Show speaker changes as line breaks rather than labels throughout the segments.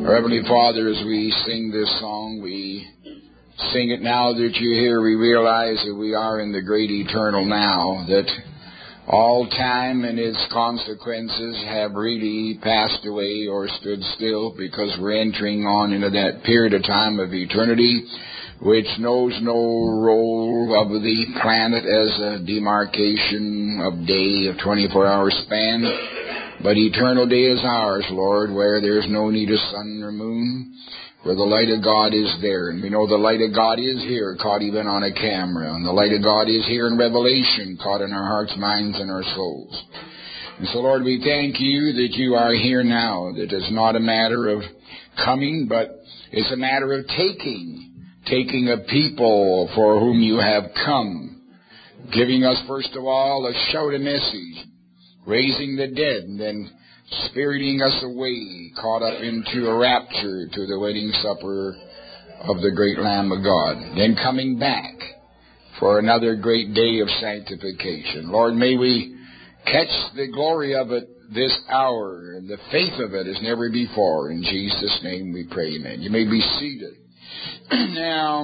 Our Heavenly Father, as we sing this song, we sing it now that you're here. We realize that we are in the great eternal now, that all time and its consequences have really passed away or stood still, because we're entering on into that period of time of eternity, which knows no role of the planet as a demarcation of day, of 24-hour span. But eternal day is ours, Lord, where there's no need of sun or moon, where the light of God is there. And we know the light of God is here, caught even on a camera. And the light of God is here in Revelation, caught in our hearts, minds, and our souls. And so, Lord, we thank you that you are here now, that it's not a matter of coming, but it's a matter of taking a people for whom you have come, giving us, first of all, a shout of message, raising the dead, and then spiriting us away, caught up into a rapture to the wedding supper of the great Lamb of God, then coming back for another great day of sanctification. Lord, may we catch the glory of it this hour, and the faith of it as never before. In Jesus' name we pray, amen. You may be seated. Now,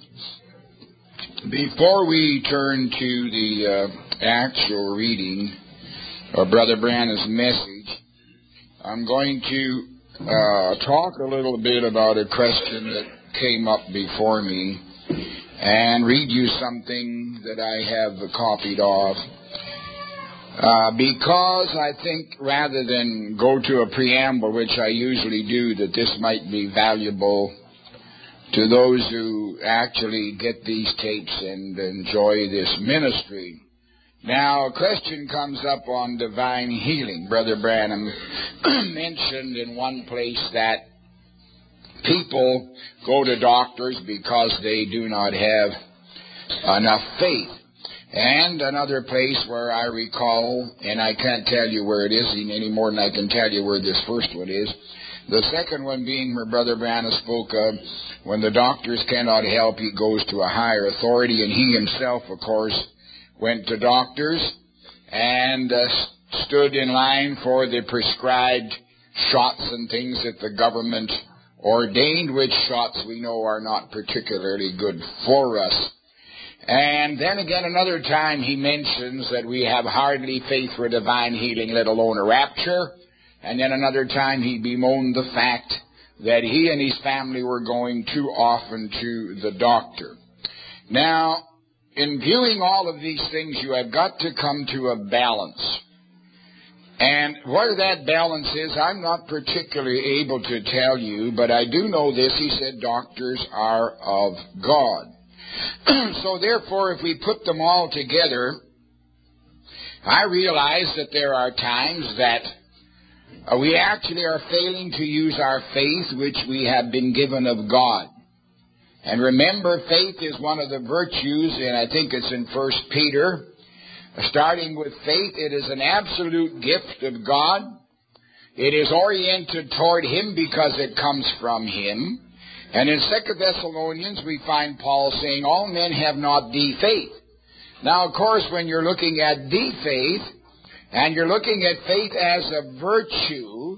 before we turn to the actual reading of Brother Branham's message, I'm going to talk a little bit about a question that came up before me and read you something that I have copied off. Because I think rather than go to a preamble, which I usually do, that this might be valuable to those who actually get these tapes and enjoy this ministry. Now, a question comes up on divine healing. Brother Branham mentioned in one place that people go to doctors because they do not have enough faith. And another place where I recall, and I can't tell you where it is any more than I can tell you where this first one is. The second one being where Brother Branham spoke of when the doctors cannot help, he goes to a higher authority, and he himself, of course, went to doctors and stood in line for the prescribed shots and things that the government ordained, which shots we know are not particularly good for us. And then again, another time he mentions that we have hardly faith for divine healing, let alone a rapture. And then another time he bemoaned the fact that he and his family were going too often to the doctor. Now, in viewing all of these things, you have got to come to a balance. And where that balance is, I'm not particularly able to tell you, but I do know this. He said doctors are of God. So therefore, if we put them all together, I realize that there are times that we actually are failing to use our faith, which we have been given of God. And remember, faith is one of the virtues, and I think it's in 1 Peter. Starting with faith, it is an absolute gift of God. It is oriented toward Him because it comes from Him. And in 2 Thessalonians, we find Paul saying, all men have not the faith. Now, of course, when you're looking at the faith, and you're looking at faith as a virtue,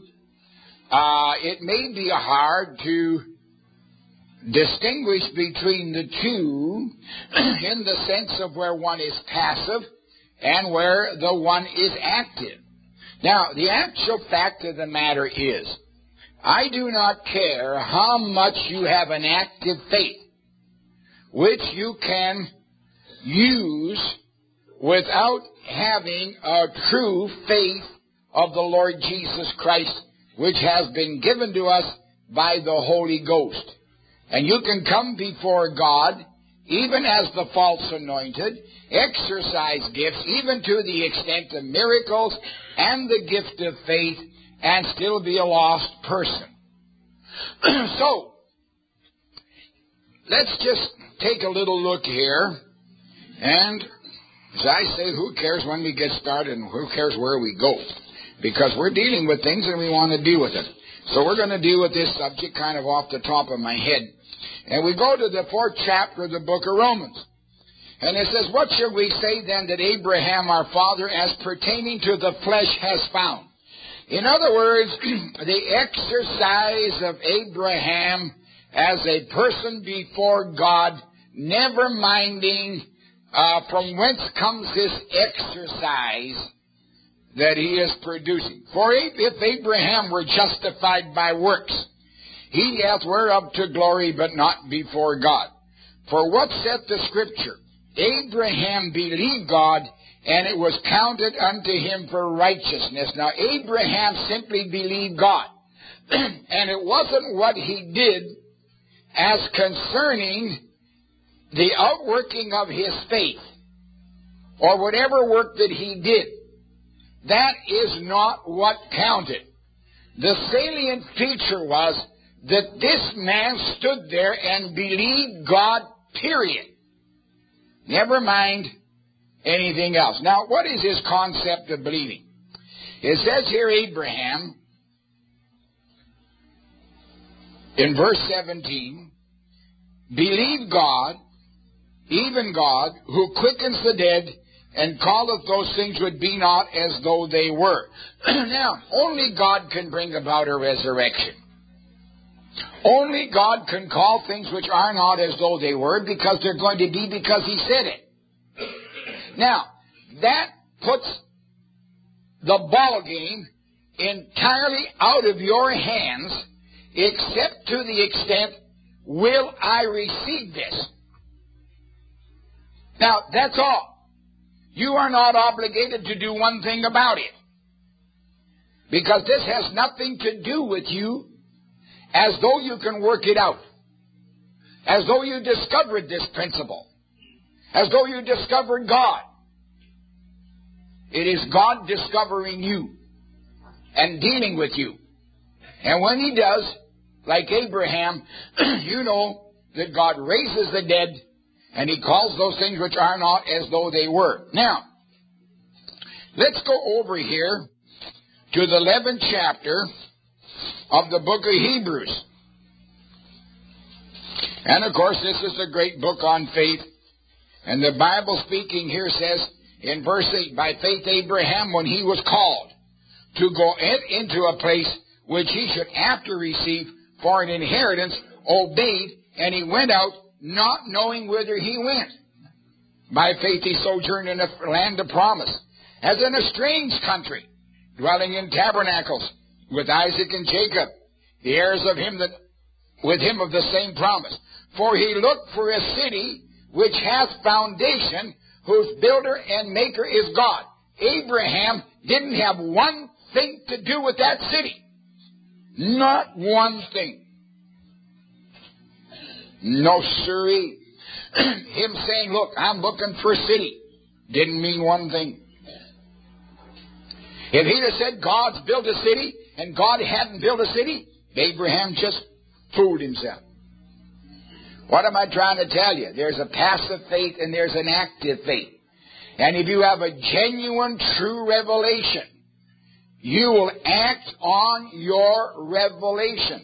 it may be hard to distinguish between the two in the sense of where one is passive and where the one is active. Now, the actual fact of the matter is, I do not care how much you have an active faith, which you can use without having a true faith of the Lord Jesus Christ, which has been given to us by the Holy Ghost. And you can come before God, even as the false anointed, exercise gifts, even to the extent of miracles and the gift of faith, and still be a lost person. So, let's just take a little look here. And as I say, who cares when we get started and who cares where we go? Because we're dealing with things and we want to deal with it. So we're going to deal with this subject kind of off the top of my head. And we go to the 4th chapter of the book of Romans. And it says, what shall we say then that Abraham our father as pertaining to the flesh has found? In other words, the exercise of Abraham as a person before God, never minding from whence comes this exercise that he is producing. For if Abraham were justified by works, he hath whereof to glory, but not before God. For what saith the Scripture? Abraham believed God, and it was counted unto him for righteousness. Now, Abraham simply believed God. And it wasn't what he did as concerning the outworking of his faith, or whatever work that he did. That is not what counted. The salient feature was that this man stood there and believed God, period. Never mind anything else. Now, what is his concept of believing? It says here, Abraham, in verse 17, believed God, even God, who quickens the dead, and calleth those things which be not as though they were. Now, only God can bring about a resurrection. Only God can call things which are not as though they were, because they're going to be because he said it. Now, that puts the ball game entirely out of your hands, except to the extent, will I receive this? Now, that's all. You are not obligated to do one thing about it, because this has nothing to do with you, as though you can work it out, as though you discovered this principle, as though you discovered God. It is God discovering you and dealing with you. And when he does, like Abraham, you know that God raises the dead, and he calls those things which are not as though they were. Now, let's go over here to the 11th chapter of the book of Hebrews. And of course, this is a great book on faith. And the Bible speaking here says in verse 8, by faith Abraham, when he was called to go into a place which he should after receive for an inheritance, obeyed, and he went out, not knowing whither he went. By faith he sojourned in a land of promise, as in a strange country, dwelling in tabernacles, with Isaac and Jacob, the heirs of him that with him of the same promise. For he looked for a city which hath foundation, whose builder and maker is God. Abraham didn't have one thing to do with that city. Not one thing. No, sirree. Him saying, look, I'm looking for a city, didn't mean one thing. If he'd have said God's built a city and God hadn't built a city, Abraham just fooled himself. What am I trying to tell you? There's a passive faith and there's an active faith. And if you have a genuine, true revelation, you will act on your revelation.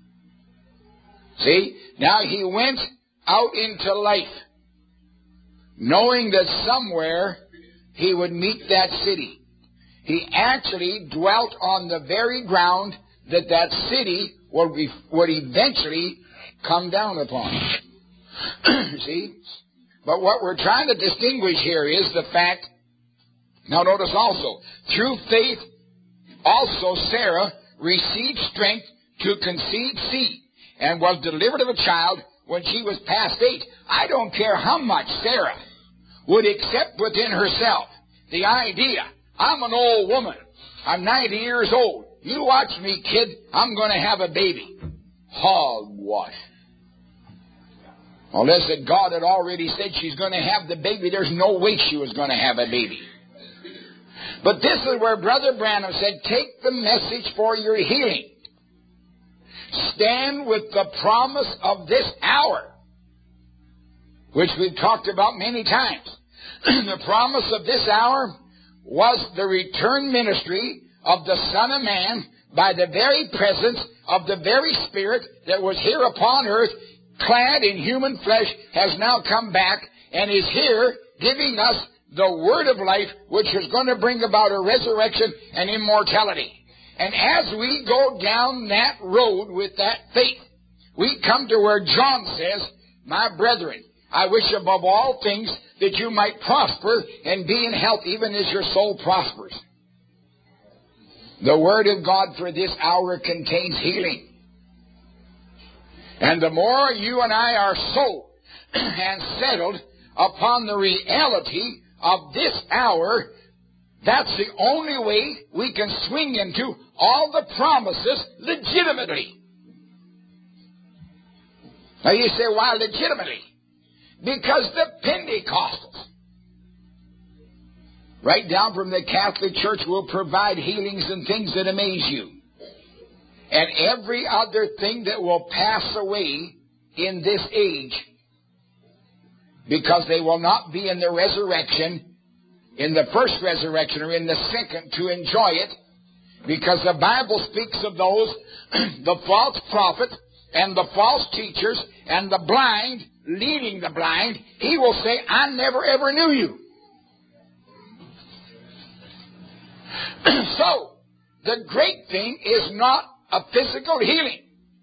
See? Now he went out into life, knowing that somewhere he would meet that city. He actually dwelt on the very ground that city would eventually come down upon. See? But what we're trying to distinguish here is the fact, now notice also, through faith also Sarah received strength to conceive seed, and was delivered of a child when she was past 8. I don't care how much Sarah would accept within herself the idea, I'm an old woman, I'm 90 years old, you watch me, kid, I'm going to have a baby. Hogwash. Unless that God had already said she's going to have the baby, there's no way she was going to have a baby. But this is where Brother Branham said, take the message for your healing. Stand with the promise of this hour, which we've talked about many times. The promise of this hour was the return ministry of the Son of Man by the very presence of the very Spirit that was here upon earth, clad in human flesh, has now come back and is here giving us the word of life, which is going to bring about a resurrection and immortality. And as we go down that road with that faith, we come to where John says, my brethren, I wish above all things that you might prosper and be in health, even as your soul prospers. The Word of God for this hour contains healing. And the more you and I are sold and settled upon the reality of this hour, that's the only way we can swing into all the promises legitimately. Now you say, why legitimately? Because the Pentecostals, right down from the Catholic Church, will provide healings and things that amaze you. And every other thing that will pass away in this age, because they will not be in the resurrection, in the first resurrection or in the second, to enjoy it, because the Bible speaks of those, the false prophets and the false teachers and the blind leading the blind. He will say, I never ever knew you. So, the great thing is not a physical healing.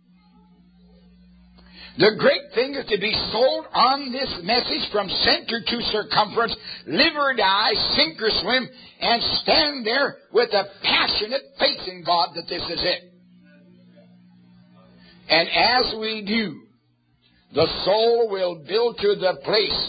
The great thing is to be sold on this message from center to circumference, live or die, sink or swim, and stand there with a passionate faith in God that this is it. And as we do, the soul will build to the place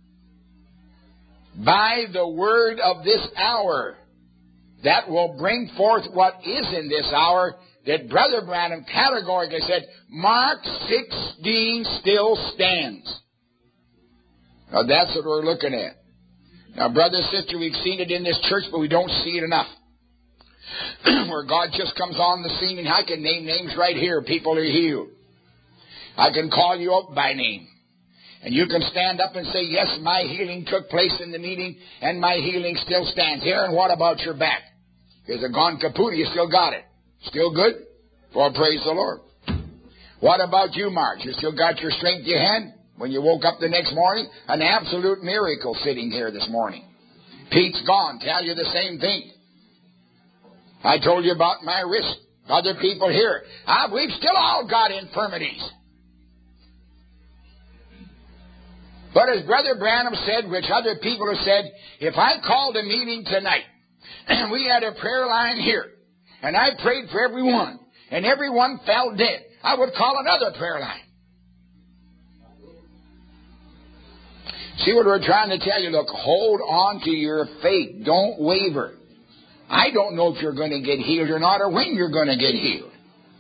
by the word of this hour that will bring forth what is in this hour, that Brother Branham categorically said, Mark 16 still stands. Now that's what we're looking at. Now, brother, sister, we've seen it in this church, but we don't see it enough. Where God just comes on the scene, and I can name names right here. People are healed. I can call you up by name. And you can stand up and say, yes, my healing took place in the meeting, and my healing still stands here. And what about your back? There's a gone kaput, you still got it. Still good? Well, praise the Lord. What about you, Marge? You still got your strength you had when you woke up the next morning? An absolute miracle sitting here this morning. Pete's gone. Tell you the same thing. I told you about my wrist. Other people here. We've still all got infirmities. But as Brother Branham said, which other people have said, if I called a meeting tonight, and we had a prayer line here, and I prayed for everyone, and everyone fell dead, I would call another prayer line. See what we're trying to tell you? Look, hold on to your faith. Don't waver. I don't know if you're going to get healed or not, or when you're going to get healed.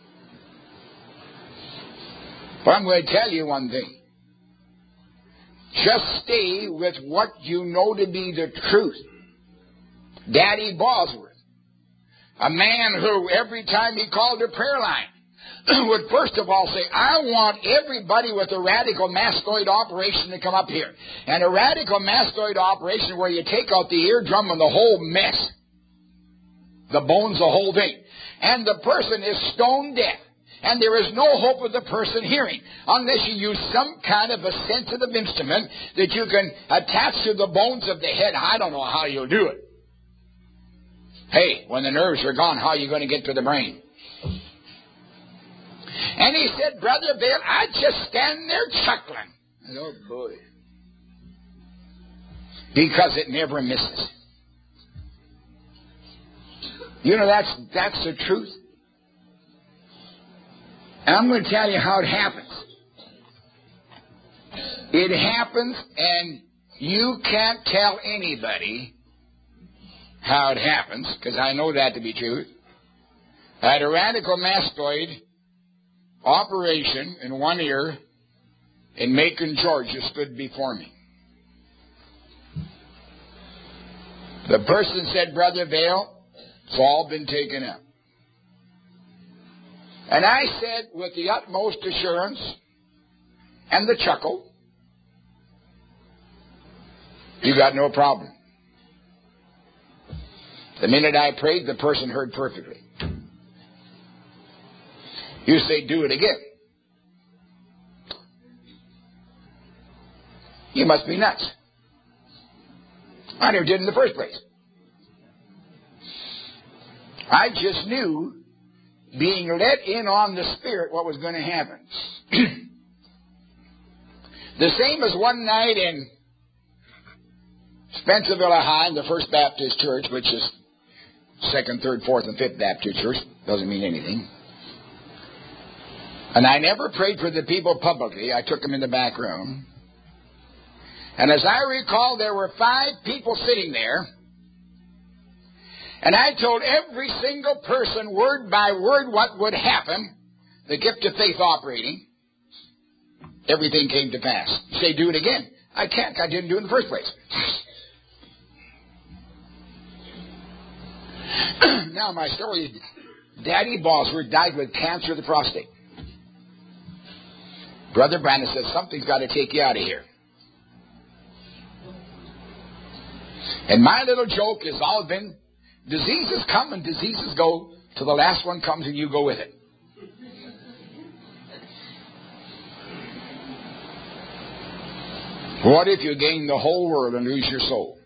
But I'm going to tell you one thing. Just stay with what you know to be the truth. Daddy Bosworth, a man who every time he called a prayer line would first of all say, I want everybody with a radical mastoid operation to come up here. And a radical mastoid operation where you take out the eardrum and the whole mess. The bones, the whole thing. And the person is stone deaf. And there is no hope of the person hearing unless you use some kind of a sensitive instrument that you can attach to the bones of the head. I don't know how you'll do it. Hey, when the nerves are gone, how are you going to get to the brain? And he said, Brother Bill, I just stand there chuckling. Oh, boy. Because it never misses. You know, that's the truth. And I'm going to tell you how it happens. It happens, and you can't tell anybody how it happens, because I know that to be true. I had a radical mastoid operation in one ear in Macon, Georgia, stood before me. The person said, Brother Vail, it's all been taken out. And I said with the utmost assurance and the chuckle, you got no problem. The minute I prayed, the person heard perfectly. You say, do it again. You must be nuts. I never did in the first place. I just knew, being let in on the Spirit, what was going to happen. The same as one night in Spencerville High in the First Baptist Church, which is 2nd, 3rd, 4th, and 5th Baptist Church. Doesn't mean anything. And I never prayed for the people publicly. I took them in the back room. And as I recall, there were 5 people sitting there. And I told every single person, word by word, what would happen. The gift of faith operating. Everything came to pass. You say, do it again. I can't. I didn't do it in the first place. Now my story is, Daddy Bosworth died with cancer of the prostate. Brother Branham says, something's got to take you out of here. And my little joke has all been, diseases come and diseases go, till the last one comes and you go with it. What if you gain the whole world and lose your soul?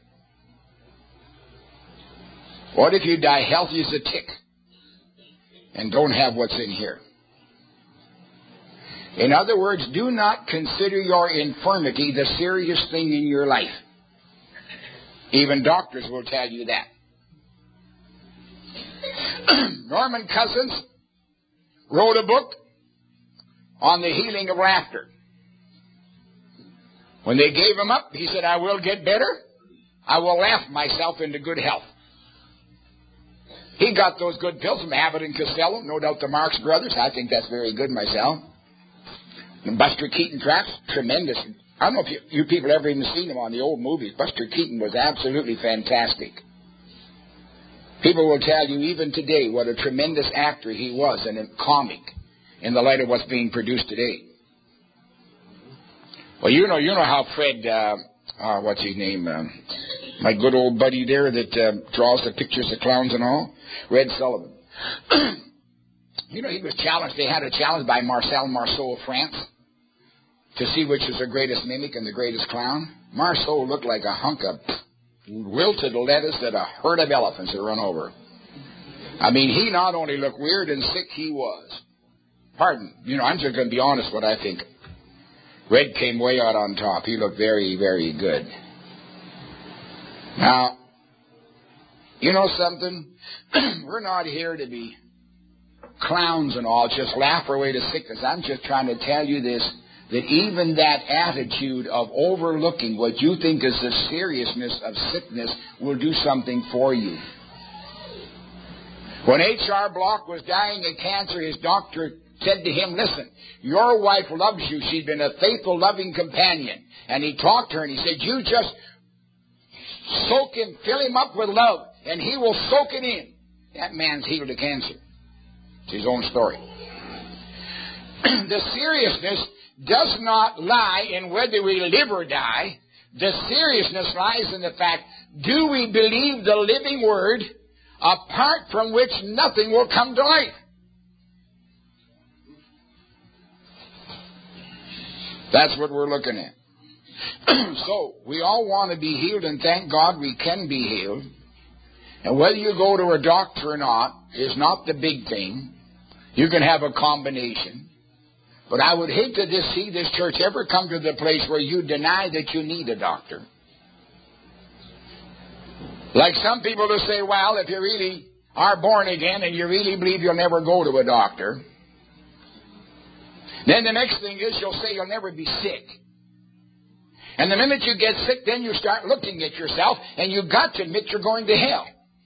What if you die healthy as a tick and don't have what's in here? In other words, do not consider your infirmity the serious thing in your life. Even doctors will tell you that. Norman Cousins wrote a book on the healing of laughter. When they gave him up, he said, I will get better. I will laugh myself into good health. He got those good pills from Abbott and Costello, no doubt the Marx Brothers. I think that's very good myself. And Buster Keaton tracks, tremendous. I don't know if you people ever even seen him on the old movies. Buster Keaton was absolutely fantastic. People will tell you even today what a tremendous actor he was and a comic in the light of what's being produced today. Well, you know how Fred, what's his name? My good old buddy there that draws the pictures of clowns and all, Red Sullivan. You know, he was challenged. They had a challenge by Marcel Marceau of France to see which was the greatest mimic and the greatest clown. Marceau looked like a hunk of wilted lettuce that a herd of elephants had run over. I mean, he not only looked weird and sick, he was. Pardon. You know, I'm just going to be honest what I think. Red came way out on top. He looked very, very good. Now, you know something? We're not here to be clowns and all, just laugh our way to sickness. I'm just trying to tell you this, that even that attitude of overlooking what you think is the seriousness of sickness will do something for you. When H.R. Block was dying of cancer, his doctor said to him, listen, your wife loves you. She's been a faithful, loving companion. And he talked to her and he said, you just soak him, fill him up with love, and he will soak it in. That man's healed of cancer. It's his own story. The seriousness does not lie in whether we live or die. The seriousness lies in the fact, do we believe the living word, apart from which nothing will come to life? That's what we're looking at. So, we all want to be healed, and thank God we can be healed. And whether you go to a doctor or not is not the big thing. You can have a combination. But I would hate to see this church ever come to the place where you deny that you need a doctor. Like some people who say, well, if you really are born again and you really believe you'll never go to a doctor, then the next thing is you'll say you'll never be sick. And the minute you get sick, then you start looking at yourself, and you've got to admit you're going to hell.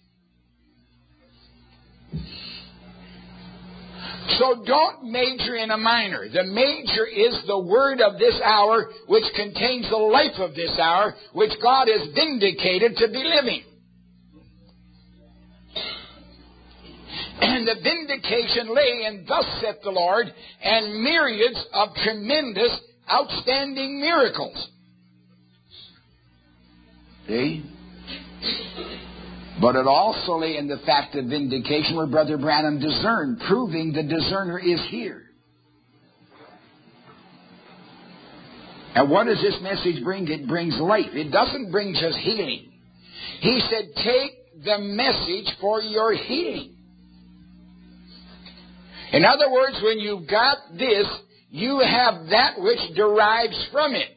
So don't major in a minor. The major is the word of this hour, which contains the life of this hour, which God has vindicated to be living. And the vindication lay in thus saith the Lord, and myriads of tremendous, outstanding miracles. See? But it also lay in the fact of vindication where Brother Branham discerned, proving the discerner is here. And what does this message bring? It brings life. It doesn't bring just healing. He said, take the message for your healing. In other words, when you've got this, you have that which derives from it.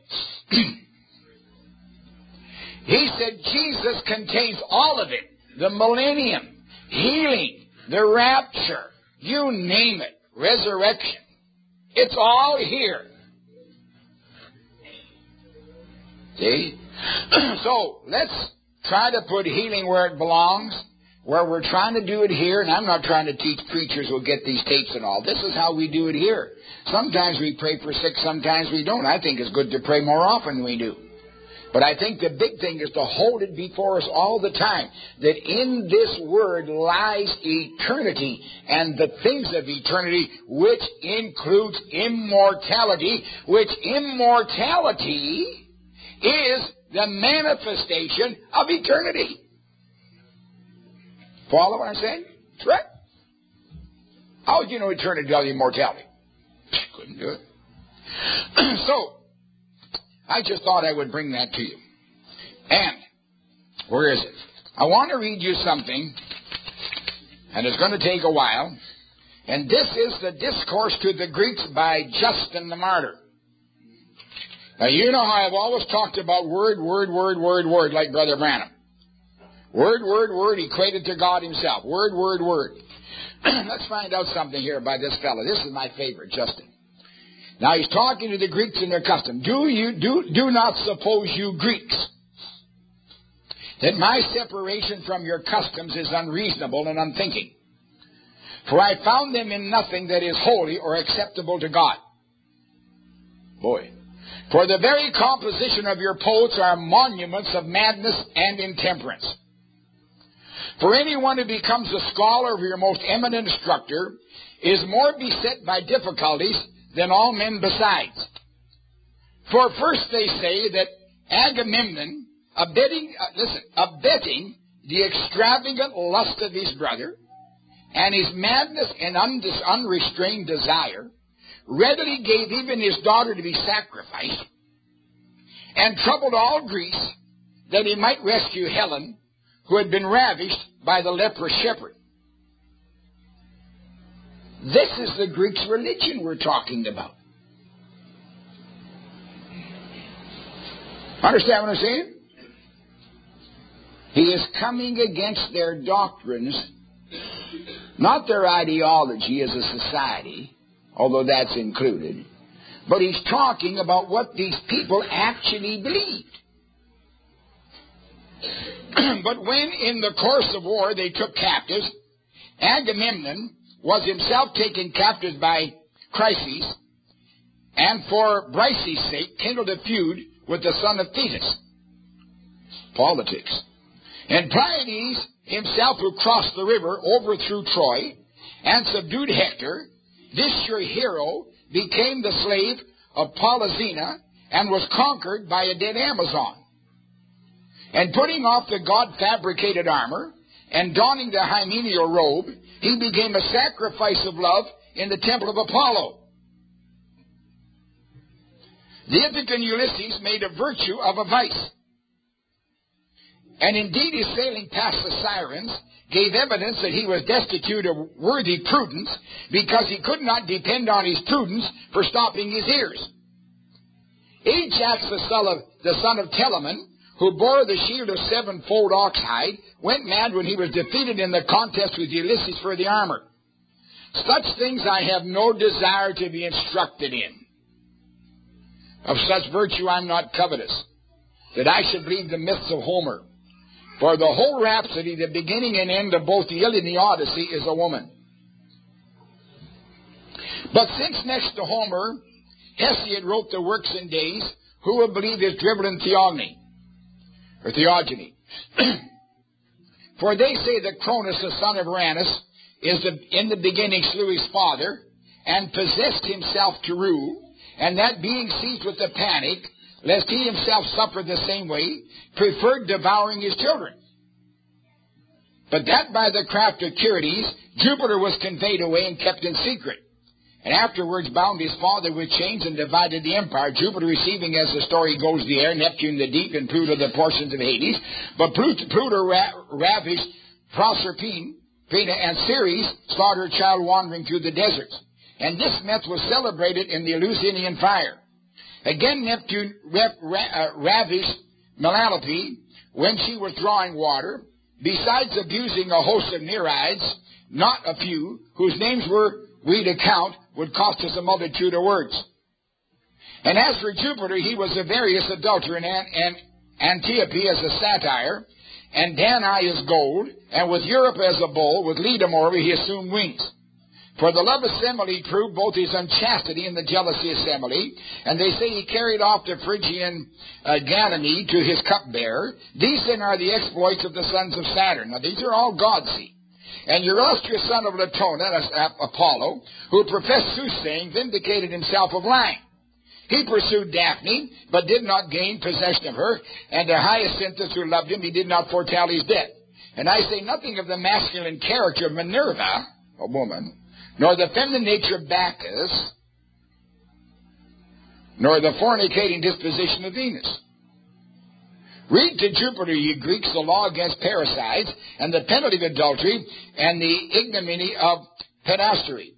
He said Jesus contains all of it. The millennium, healing, the rapture, you name it, resurrection. It's all here. See? So, let's try to put healing where it belongs, where we're trying to do it here, and I'm not trying to teach preachers who'll get these tapes and all. This is how we do it here. Sometimes we pray for sick, sometimes we don't. I think it's good to pray more often than we do. But I think the big thing is to hold it before us all the time, that in this word lies eternity and the things of eternity, which includes immortality, which immortality is the manifestation of eternity. Follow what I'm saying? That's right. How would you know eternity without immortality? Couldn't do it. So, I just thought I would bring that to you. And, where is it? I want to read you something, and it's going to take a while. And this is the Discourse to the Greeks by Justin the Martyr. Now, you know how I've always talked about word, like Brother Branham. Word, equated to God himself. Word. Let's find out something here by this fellow. This is my favorite, Justin. Now, he's talking to the Greeks in their custom. Do not suppose, you Greeks, that my separation from your customs is unreasonable and unthinking. For I found them in nothing that is holy or acceptable to God. Boy. For the very composition of your poets are monuments of madness and intemperance. For anyone who becomes a scholar of your most eminent instructor is more beset by difficulties than all men besides. For first they say that Agamemnon, abetting the extravagant lust of his brother, and his madness and unrestrained desire, readily gave even his daughter to be sacrificed, and troubled all Greece that he might rescue Helen, who had been ravished by the leprous shepherd. This is the Greeks' religion we're talking about. Understand what I'm saying? He is coming against their doctrines, not their ideology as a society, although that's included, but he's talking about what these people actually believed. But when in the course of war they took captives, Agamemnon was himself taken captive by Chryses, and for Briseis' sake kindled a feud with the son of Thetis. Politics. And Pleiades himself, who crossed the river, overthrew Troy, and subdued Hector. This your hero became the slave of Polyxena, and was conquered by a dead Amazon. And putting off the God-fabricated armor, and donning the hymeneal robe, he became a sacrifice of love in the temple of Apollo. The Ithacan Ulysses made a virtue of a vice. And indeed his sailing past the Sirens gave evidence that he was destitute of worthy prudence, because he could not depend on his prudence for stopping his ears. Ajax, the son of Telamon, who bore the shield of sevenfold ox hide, went mad when he was defeated in the contest with Ulysses for the armor. Such things I have no desire to be instructed in. Of such virtue I'm not covetous, that I should believe the myths of Homer. For the whole rhapsody, the beginning and end of both the Iliad and the Odyssey, is a woman. But since next to Homer, Hesiod wrote the works in days, who will believe his dribble and theogony? Or theogony. For they say that Cronus, the son of Uranus, in the beginning slew his father, and possessed himself to rule, and that being seized with a panic, lest he himself suffer the same way, preferred devouring his children. But that by the craft of Curides, Jupiter was conveyed away and kept in secret, and afterwards bound his father with chains and divided the empire, Jupiter receiving, as the story goes, the air, Neptune the deep, and Pluto the portions of Hades. But Pluto ravished Proserpine, and Ceres slaughtered her child wandering through the deserts. And this myth was celebrated in the Eleusinian fire. Again, Neptune ravished Melanope when she was drawing water, besides abusing a host of Nereids, not a few, whose names we to count would cost us a multitude of words. And as for Jupiter, he was a various adulterer, and Antiope as a satyr, and Danae as gold, and with Europe as a bull, with Leda moreover he assumed wings. For the love of Semele proved both his unchastity and the jealousy of Semele, and they say he carried off the Phrygian Ganymede to his cupbearer. These then are the exploits of the sons of Saturn. Now these are all gods, see. And your illustrious son of Latona, Apollo, who professed soothsaying, vindicated himself of lying. He pursued Daphne, but did not gain possession of her, and to Hyacinthus, who loved him, he did not foretell his death. And I say nothing of the masculine character of Minerva, a woman, nor the feminine nature of Bacchus, nor the fornicating disposition of Venus. Read to Jupiter, ye Greeks, the law against parricides, and the penalty of adultery, and the ignominy of pederasty.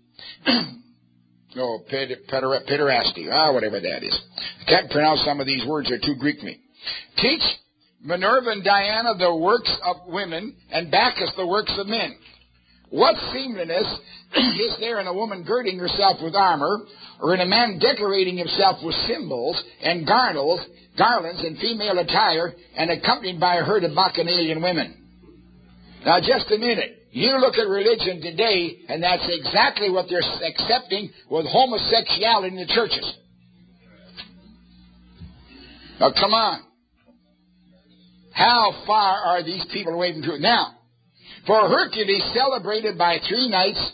Pederasty, whatever that is. I can't pronounce some of these words, they're too Greek me. Teach Minerva and Diana the works of women, and Bacchus the works of men. What seemliness is there in a woman girding herself with armor, or in a man decorating himself with cymbals and garlands and female attire, and accompanied by a herd of bacchanalian women? Now, just a minute. You look at religion today, and that's exactly what they're accepting with homosexuality in the churches. Now, come on. How far are these people away from truth? Now, for Hercules, celebrated by his 3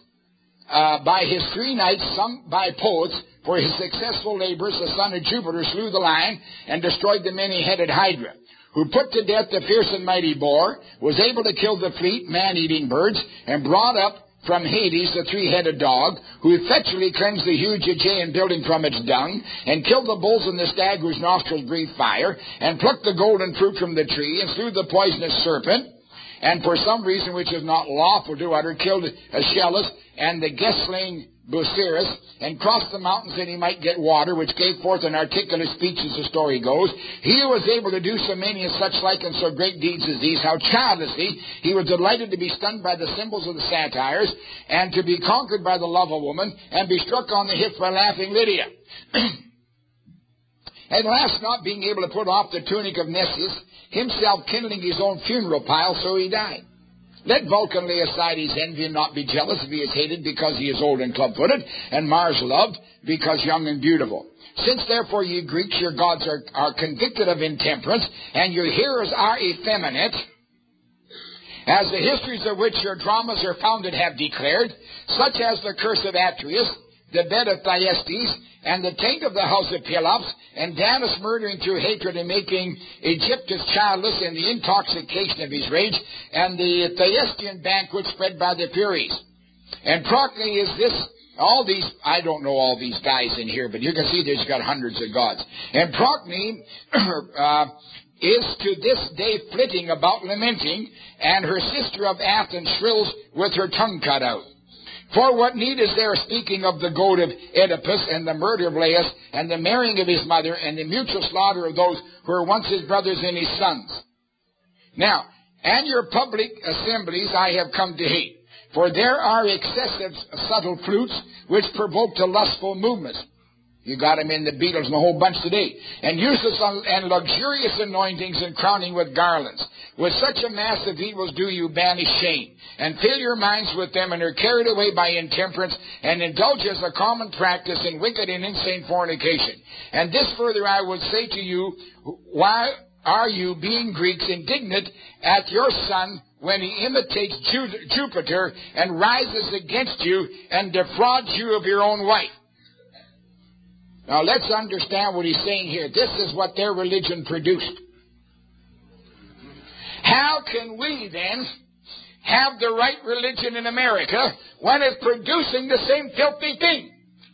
nights, some by poets, for his successful labors, the son of Jupiter slew the lion and destroyed the many-headed Hydra, who put to death the fierce and mighty boar, was able to kill the fleet man-eating birds, and brought up from Hades the 3-headed dog, who effectually cleansed the huge Aegean building from its dung, and killed the bulls and the stag whose nostrils breathed fire, and plucked the golden fruit from the tree, and slew the poisonous serpent, and for some reason which is not lawful to utter, killed Aeschylus and the guest-slain Bucerus, and crossed the mountains that he might get water, which gave forth an articulate speech, as the story goes. He was able to do so many and such like and so great deeds as these, how childlessly he was delighted to be stunned by the cymbals of the satyrs, and to be conquered by the love of woman, and be struck on the hip by laughing Lydia. At last, not being able to put off the tunic of Nessus, himself kindling his own funeral pile, so he died. Let Vulcan lay aside his envy and not be jealous if he is hated because he is old and club-footed, and Mars loved because young and beautiful. Since therefore ye Greeks, your gods are convicted of intemperance, and your hearers are effeminate, as the histories of which your dramas are founded have declared, such as the curse of Atreus, the bed of Thyestes, and the taint of the house of Pelops, and Damis murdering through hatred and making Aegyptus childless, and the intoxication of his rage, and the Thyestian banquet spread by the Furies. And Procne is this, all these, I don't know all these guys in here, but you can see there's got hundreds of gods. And Procne is to this day flitting about lamenting, and her sister of Athens shrills with her tongue cut out. For what need is there speaking of the goad of Oedipus, and the murder of Laius, and the marrying of his mother, and the mutual slaughter of those who were once his brothers and his sons? Now, and your public assemblies I have come to hate, for there are excessive subtle flutes which provoke to lustful movements. You got them in the Beatles and a whole bunch today. And useless and luxurious anointings and crowning with garlands. With such a mass of evils do you banish shame, and fill your minds with them, and are carried away by intemperance, and indulge as a common practice in wicked and insane fornication. And this further I would say to you, why are you, being Greeks, indignant at your son when he imitates Jupiter and rises against you and defrauds you of your own wife? Now let's understand what he's saying here. This is what their religion produced. How can we then have the right religion in America when it's producing the same filthy thing?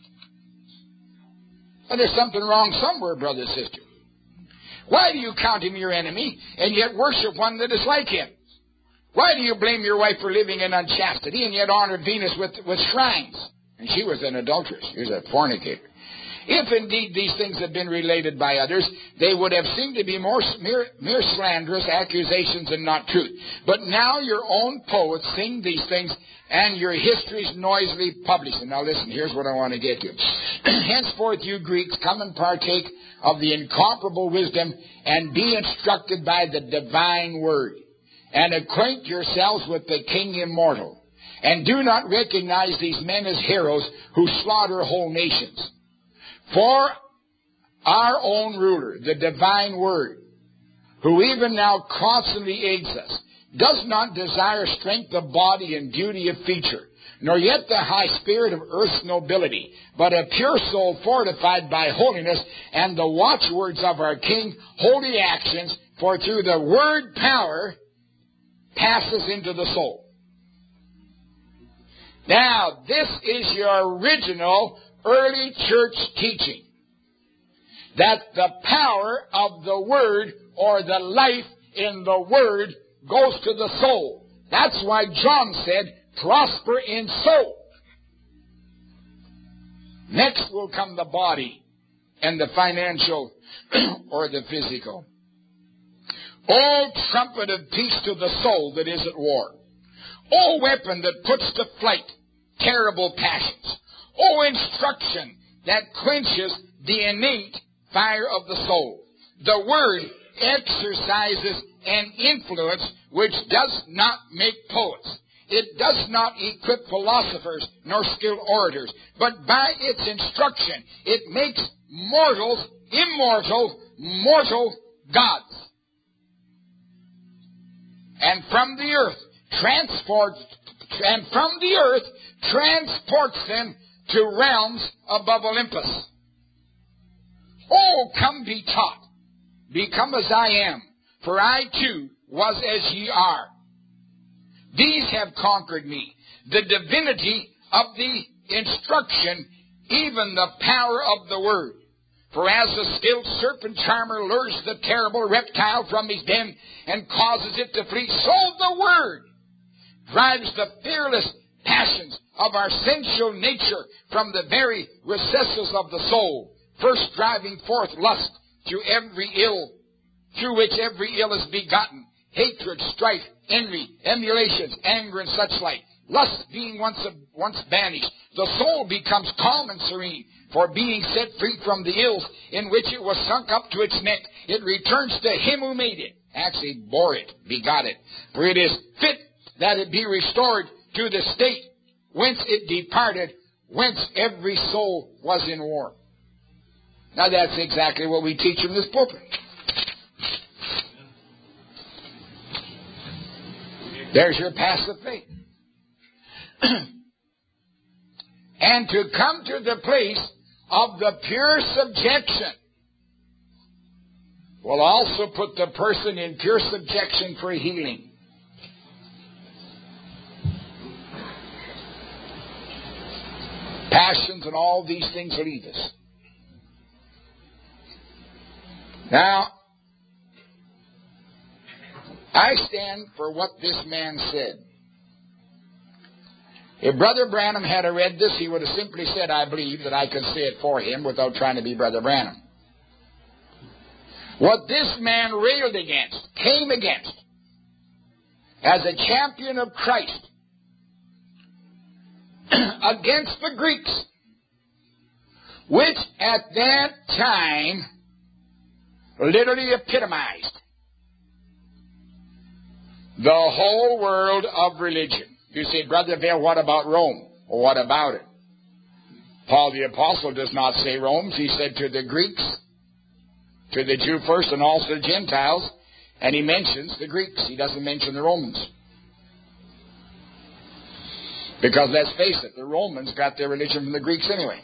And there's something wrong somewhere, brother and sister. Why do you count him your enemy and yet worship one that is like him? Why do you blame your wife for living in unchastity and yet honor Venus with shrines? And she was an adulteress. She was a fornicator. If indeed these things had been related by others, they would have seemed to be mere slanderous accusations and not truth. But now your own poets sing these things, and your histories noisily publish them. Now listen, here's what I want to get to. Henceforth, you Greeks, come and partake of the incomparable wisdom, and be instructed by the divine word, and acquaint yourselves with the King immortal. And do not recognize these men as heroes who slaughter whole nations. For our own ruler, the divine word, who even now constantly aids us, does not desire strength of body and beauty of feature, nor yet the high spirit of earth's nobility, but a pure soul fortified by holiness and the watchwords of our King, holy actions, for through the word power passes into the soul. Now, this is your original early church teaching, that the power of the Word or the life in the Word goes to the soul. That's why John said, prosper in soul. Next will come the body and the financial or the physical. O trumpet of peace to the soul that is at war. O weapon that puts to flight terrible passions. O instruction that quenches the innate fire of the soul. The Word exercises an influence which does not make poets. It does not equip philosophers nor skilled orators, but by its instruction it makes mortals immortal, mortal gods. And from the earth transports them to realms above Olympus. Oh, come be taught. Become as I am, for I too was as ye are. These have conquered me, the divinity of the instruction, even the power of the word. For as the skilled serpent charmer lures the terrible reptile from his den and causes it to flee, so the word drives the fearless passions of our sensual nature from the very recesses of the soul, first driving forth lust through which every ill is begotten, hatred, strife, envy, emulations, anger, and such like. Lust being once banished, the soul becomes calm and serene, for being set free from the ills in which it was sunk up to its neck, it returns to him who made it, actually bore it, begot it. For it is fit that it be restored to the state whence it departed, whence every soul was in war. Now that's exactly what we teach in this pulpit. There's your passive faith. And to come to the place of the pure subjection will also put the person in pure subjection for healing. Passions and all these things leave us. Now, I stand for what this man said. If Brother Branham had read this, he would have simply said, I believe that I can say it for him without trying to be Brother Branham. What this man railed against, came against, as a champion of Christ, against the Greeks, which at that time literally epitomized the whole world of religion. You say, Brother Vail, what about Rome? Well, what about it? Paul the Apostle does not say Rome. He said to the Greeks, to the Jew first and also the Gentiles, and he mentions the Greeks. He doesn't mention the Romans. Because let's face it, the Romans got their religion from the Greeks anyway.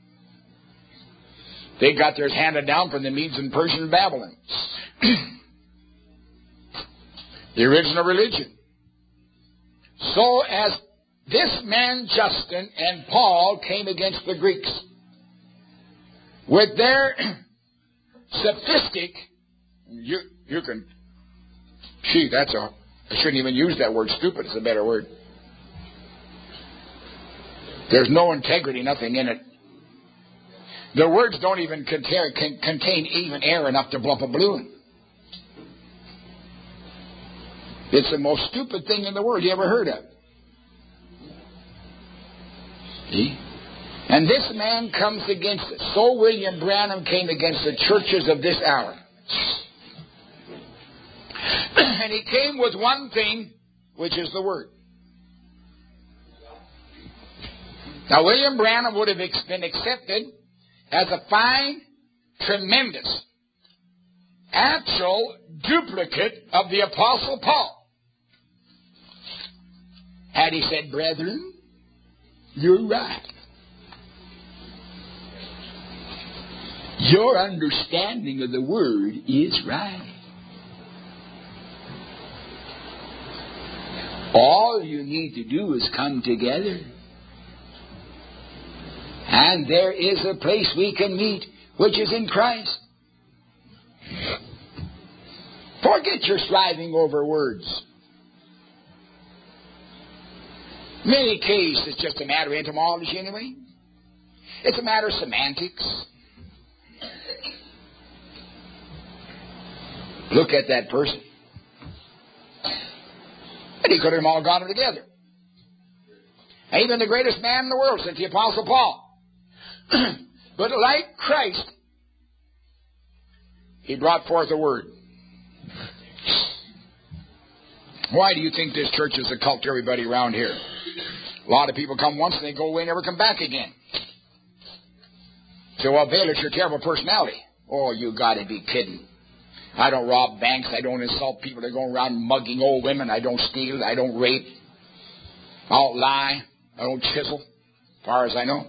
They got theirs handed down from the Medes and Persians and Babylon. The original religion. So as this man Justin and Paul came against the Greeks with their sophistic, you can, that's a I shouldn't even use that word. Stupid is a better word. There's no integrity, nothing in it. The words don't even contain even air enough to blow up a balloon. It's the most stupid thing in the world you ever heard of. See? And this man comes against it. So William Branham came against the churches of this hour. And he came with one thing, which is the Word. Now, William Branham would have been accepted as a fine, tremendous, actual duplicate of the Apostle Paul. Had he said, brethren, you're right. Your understanding of the Word is right. All you need to do is come together. And there is a place we can meet, which is in Christ. Forget your striving over words. In many cases, it's just a matter of etymology anyway. It's a matter of semantics. Look at that person. And he could have all gotten together. Even the greatest man in the world since the Apostle Paul. But like Christ, he brought forth a word. Why do you think this church is a cult to everybody around here? A lot of people come once and they go away and never come back again. So, well, Bail, it's your terrible personality. Oh, you got to be kidding. I don't rob banks. I don't insult people that go around mugging old women. I don't steal. I don't rape. I don't lie. I don't chisel, as far as I know.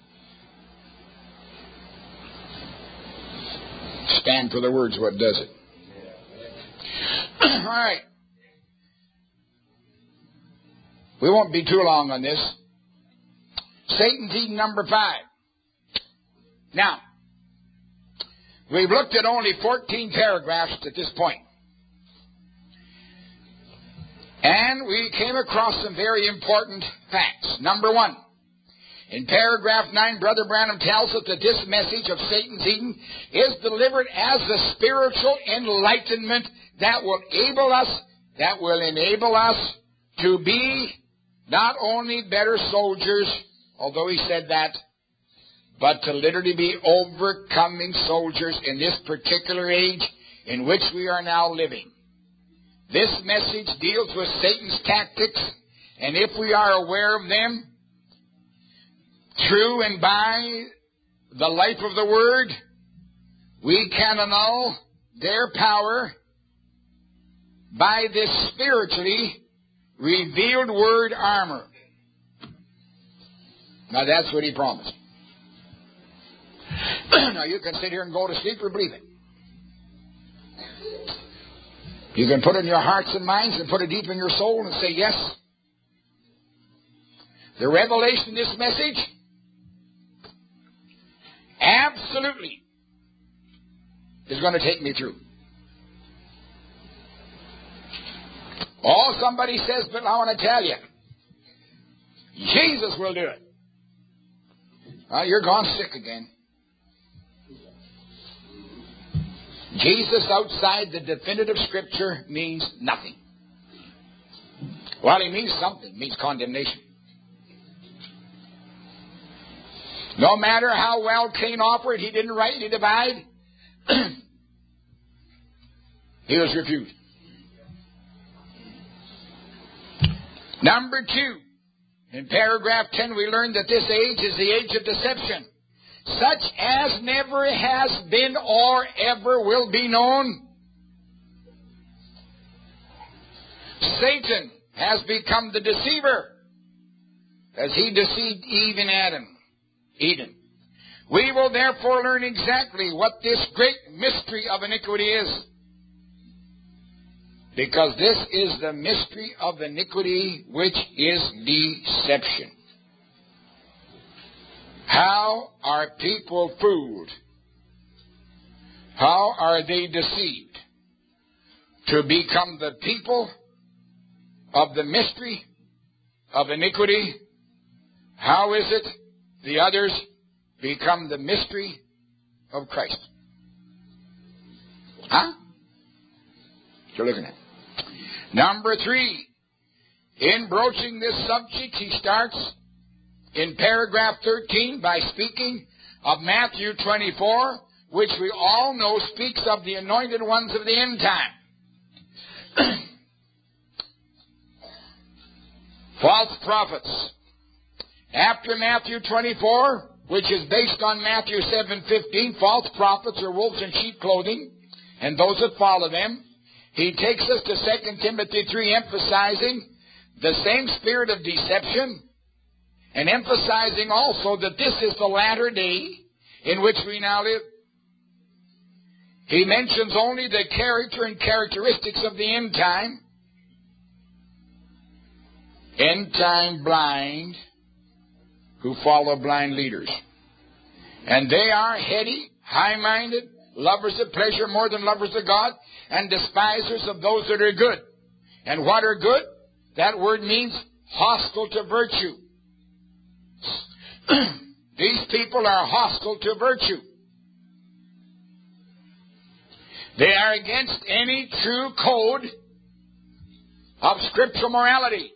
Stand for the words, what does it? All right. We won't be too long on this. Satan's Eden number 5. Now, we've looked at only 14 paragraphs at this point. And we came across some very important facts. Number 1, in paragraph 9, Brother Branham tells us that this message of Satan's Eden is delivered as a spiritual enlightenment that will enable us to be not only better soldiers, although he said that, but to literally be overcoming soldiers in this particular age in which we are now living. This message deals with Satan's tactics, and if we are aware of them, through and by the life of the Word, we can annul their power by this spiritually revealed Word armor. Now that's what he promised. Now you can sit here and go to sleep or believe it. You can put it in your hearts and minds and put it deep in your soul and say, yes, the revelation of this message absolutely is going to take me through. Oh, somebody says, but I want to tell you, Jesus will do it. Well, you're gone sick again. Jesus outside the definitive Scripture means nothing. Well, he means something. It means condemnation. No matter how well Cain offered, he didn't rightly divide. He was refused. Number 2, in paragraph 10, we learned that this age is the age of deception, such as never has been or ever will be known. Satan has become the deceiver, as he deceived Eve in Eden. We will therefore learn exactly what this great mystery of iniquity is. Because this is the mystery of iniquity, which is deception. How are people fooled? How are they deceived to become the people of the mystery of iniquity, how is it the others become the mystery of Christ? Huh? What you're looking at. Number 3, in broaching this subject, he starts in paragraph 13 by speaking of Matthew 24, which we all know speaks of the anointed ones of the end time. False prophets. After Matthew 24, which is based on Matthew 7:15, false prophets are wolves in sheep clothing, and those that follow them. He takes us to 2 Timothy 3, emphasizing the same spirit of deception, and emphasizing also that this is the latter day in which we now live. He mentions only the character and characteristics of the end time. End time blind who follow blind leaders. And they are heady, high-minded, lovers of pleasure more than lovers of God, and despisers of those that are good. And what are good? That word means hostile to virtue. These people are hostile to virtue. They are against any true code of scriptural morality.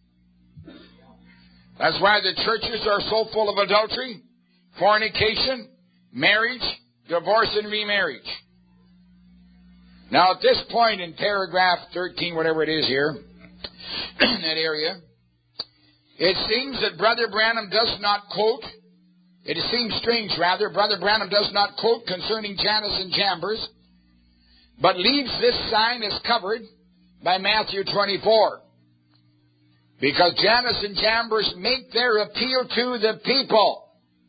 That's why the churches are so full of adultery, fornication, marriage, divorce, and remarriage. Now, at this point in paragraph 13, whatever it is here, in that area, it seems that Brother Branham does not quote, it seems strange, rather, Brother Branham does not quote concerning Jannes and Jambres, but leaves this sign as covered by Matthew 24. Because Jannes and Jambres make their appeal to the people.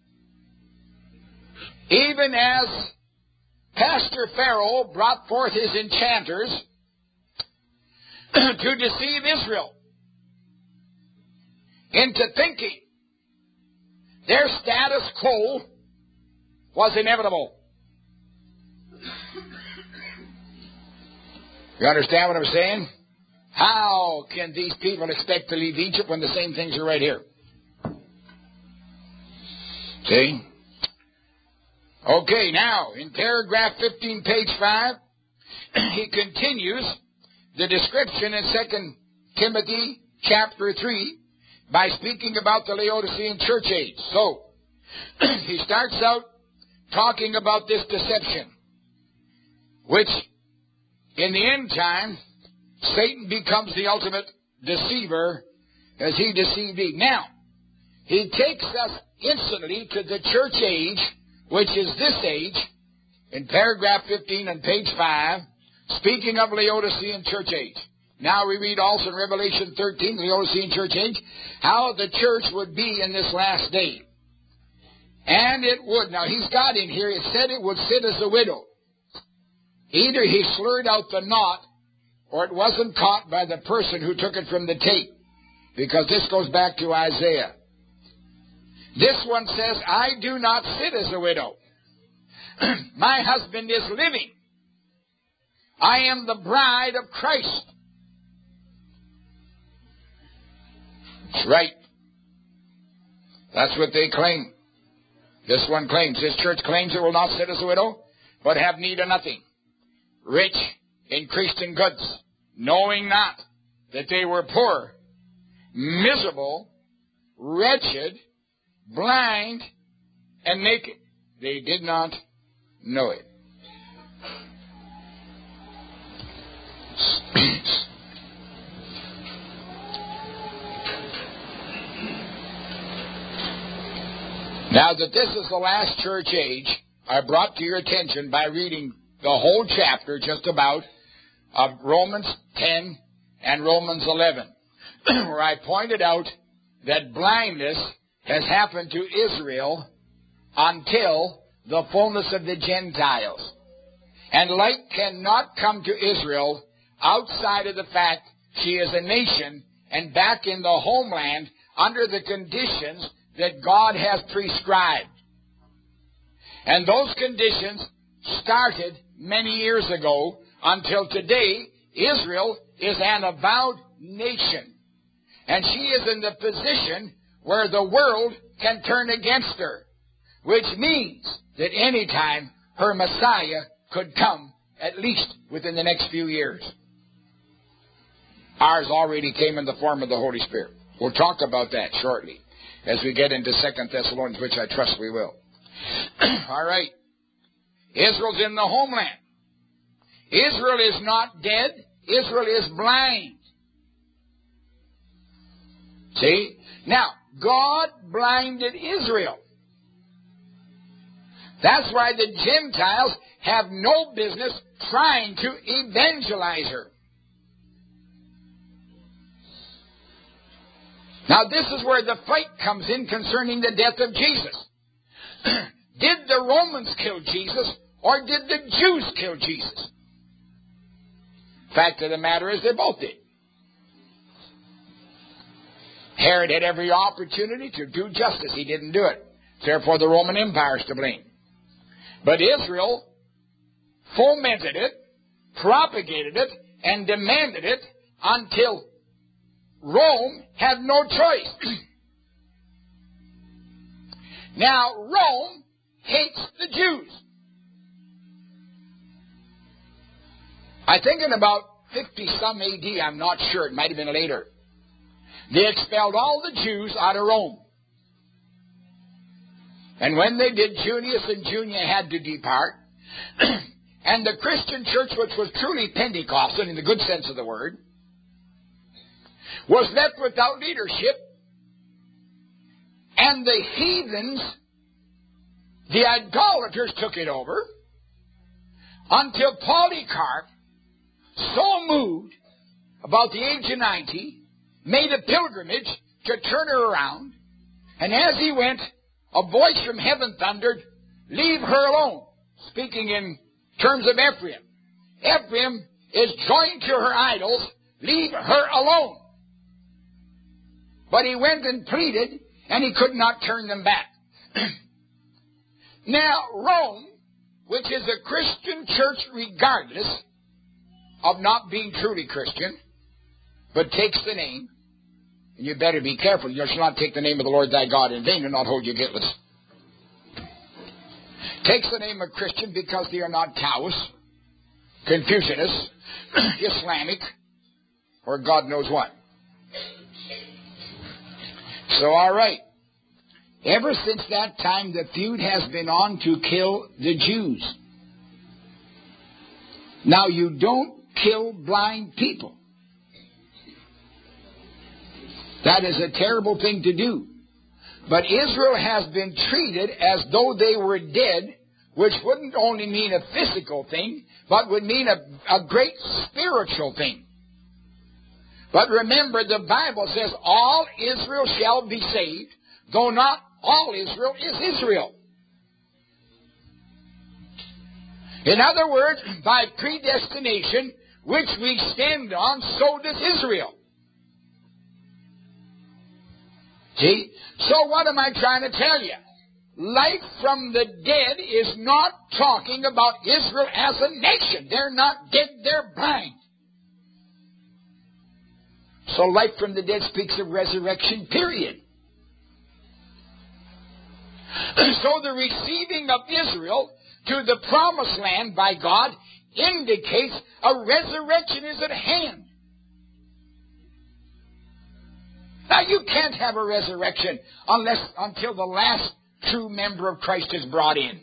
Even as Pastor Pharaoh brought forth his enchanters to deceive Israel into thinking their status quo was inevitable. You understand what I'm saying? How can these people expect to leave Egypt when the same things are right here? See? Okay, now, in paragraph 15, page 5, he continues the description in 2 Timothy chapter 3 by speaking about the Laodicean church age. So, he starts out talking about this deception, which in the end time, Satan becomes the ultimate deceiver as he deceived Eve. Now, he takes us instantly to the church age, which is this age, in paragraph 15 on page 5, speaking of Laodicean church age. Now we read also in Revelation 13, Laodicean church age, how the church would be in this last day. And it would. Now he's got in here, it said it would sit as a widow. Either he slurred out the knot, or it wasn't caught by the person who took it from the tape. Because this goes back to Isaiah. This one says, I do not sit as a widow. My husband is living. I am the bride of Christ. That's right. That's what they claim. This one claims, this church claims it will not sit as a widow, but have need of nothing. Rich, increased in goods, knowing not that they were poor, miserable, wretched, blind, and naked. They did not know it. Now that this is the last church age, I brought to your attention by reading the whole chapter just about of Romans 10 and Romans 11, where I pointed out that blindness has happened to Israel until the fullness of the Gentiles. And light cannot come to Israel outside of the fact she is a nation and back in the homeland under the conditions that God has prescribed. And those conditions started many years ago until today. Israel is an avowed nation. And she is in the position where the world can turn against her, which means that any time her Messiah could come, at least within the next few years. Ours already came in the form of the Holy Spirit. We'll talk about that shortly as we get into 2 Thessalonians, which I trust we will. All right. Israel's in the homeland. Israel is not dead. Israel is blind. See? Now, God blinded Israel. That's why the Gentiles have no business trying to evangelize her. Now, this is where the fight comes in concerning the death of Jesus. Did the Romans kill Jesus, or did the Jews kill Jesus? Fact of the matter is they both did. Herod had every opportunity to do justice. He didn't do it. Therefore, the Roman Empire is to blame. But Israel fomented it, propagated it, and demanded it until Rome had no choice. Now, Rome hates the Jews. I think in about 50-some A.D., I'm not sure, it might have been later, they expelled all the Jews out of Rome. And when they did, Junius and Junia had to depart. And the Christian church, which was truly Pentecostal in the good sense of the word, was left without leadership. And the heathens, the idolaters, took it over until Polycarp, so moved about the age of 90, made a pilgrimage to turn her around. And as he went, a voice from heaven thundered, "Leave her alone," speaking in terms of Ephraim. Ephraim is joined to her idols. Leave her alone. But he went and pleaded, and he could not turn them back. Now, Rome, which is a Christian church regardless of not being truly Christian, but takes the name, and you better be careful. You shall not take the name of the Lord thy God in vain and not hold you guiltless. Takes the name of Christian because they are not Taoists, Confucianists, Islamic, or God knows what. So, all right. Ever since that time, the feud has been on to kill the Jews. Now, you don't kill blind people. That is a terrible thing to do. But Israel has been treated as though they were dead, which wouldn't only mean a physical thing, but would mean a great spiritual thing. But remember, the Bible says, all Israel shall be saved, though not all Israel is Israel. In other words, by predestination, which we stand on, so does Israel. See? So what am I trying to tell you? Life from the dead is not talking about Israel as a nation. They're not dead, they're blind. So life from the dead speaks of resurrection, period. So the receiving of Israel to the promised land by God indicates a resurrection is at hand. Now, you can't have a resurrection until the last true member of Christ is brought in.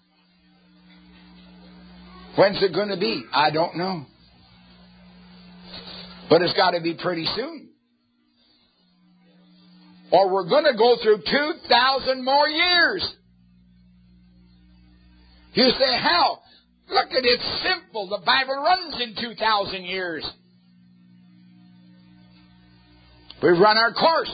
When's it going to be? I don't know. But it's got to be pretty soon. Or we're going to go through 2,000 more years. You say, how? Look at it, it's simple. The Bible runs in 2,000 years. We've run our course.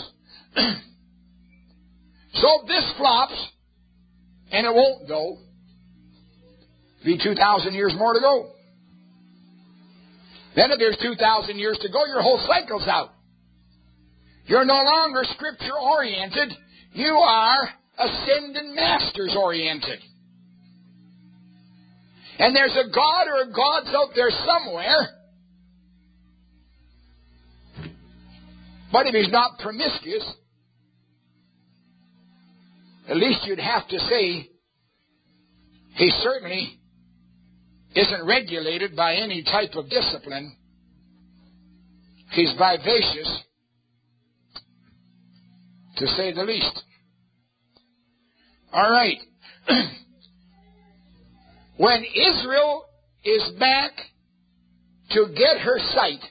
So if this flops, and it won't go, be 2,000 years more to go. Then if there's 2,000 years to go, your whole cycle's out. You're no longer Scripture-oriented. You are Ascended Masters-oriented. And there's a God or gods out there somewhere But if he's not promiscuous, at least you'd have to say he certainly isn't regulated by any type of discipline. He's vivacious, to say the least. All right. When Israel is back to get her sight,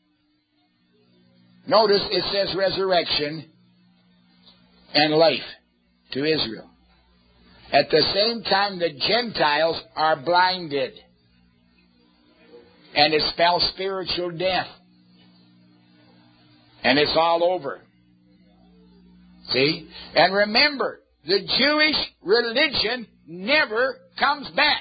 notice it says resurrection and life to Israel. At the same time, the Gentiles are blinded. And it spells spiritual death. And it's all over. See? And remember, the Jewish religion never comes back.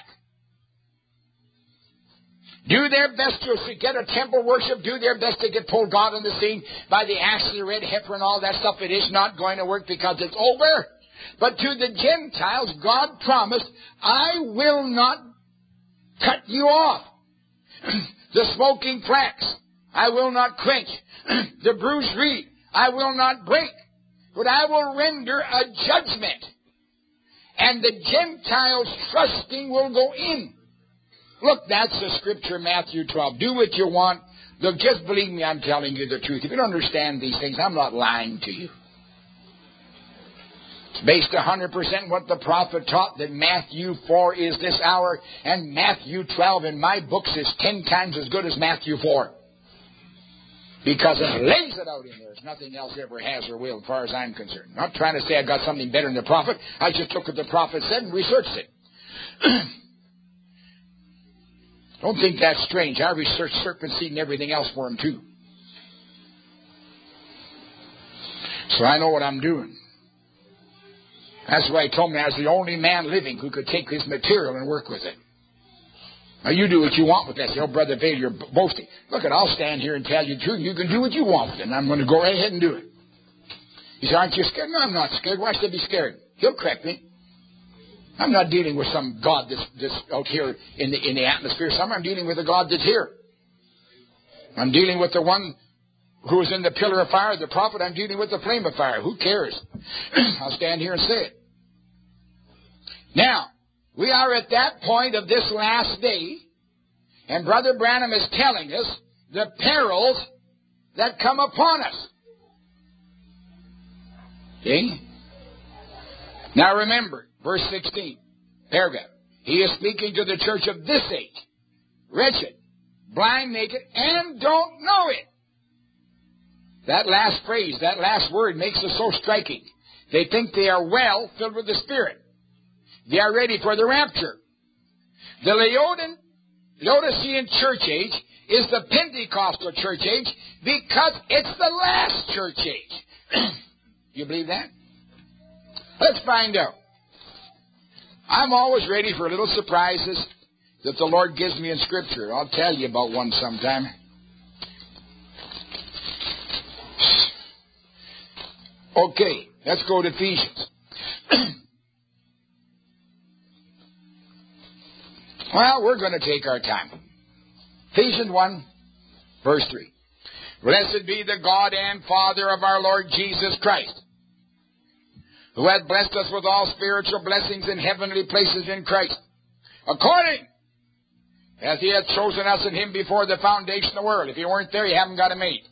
Do their best to get a temple worship. Do their best to get pulled God on the scene by the axe of the red heifer and all that stuff. It is not going to work because it's over. But to the Gentiles, God promised, I will not cut you off. The smoking flax, I will not quench. The bruised reed, I will not break. But I will render a judgment. And the Gentiles trusting will go in. Look, that's the scripture, Matthew 12. Do what you want. Look, just believe me, I'm telling you the truth. If you don't understand these things, I'm not lying to you. It's based 100% what the prophet taught, that Matthew 4 is this hour, and Matthew 12 in my books is 10 times as good as Matthew 4. Because it lays it out in there. It's nothing else ever has or will, as far as I'm concerned. I'm not trying to say I got something better than the prophet. I just took what the prophet said and researched it. Don't think that's strange. I researched serpent seed and everything else for him, too. So I know what I'm doing. That's why he told me I was the only man living who could take his material and work with it. Now, you do what you want with that. Say, oh, Brother Vader, you're boasting. Look, I'll stand here and tell you the truth. You can do what you want with it, and I'm going to go right ahead and do it. He said, aren't you scared? No, I'm not scared. Why should I be scared? He'll correct me. I'm not dealing with some God that's out here in the atmosphere. I'm dealing with a God that's here. I'm dealing with the one who is in the pillar of fire, the prophet. I'm dealing with the flame of fire. Who cares? I'll stand here and say it. Now, we are at that point of this last day, and Brother Branham is telling us the perils that come upon us. See? Now remember, verse 16, paragraph. He is speaking to the church of this age. Wretched, blind, naked, and don't know it. That last phrase, that last word makes it so striking. They think they are well filled with the Spirit. They are ready for the rapture. The Laodicean church age is the Pentecostal church age because it's the last church age. You believe that? Let's find out. I'm always ready for little surprises that the Lord gives me in Scripture. I'll tell you about one sometime. Okay, let's go to Ephesians. Well, we're going to take our time. Ephesians 1, verse 3. Blessed be the God and Father of our Lord Jesus Christ, who hath blessed us with all spiritual blessings in heavenly places in Christ, according as he hath chosen us in him before the foundation of the world. If you weren't there, you haven't got a mate.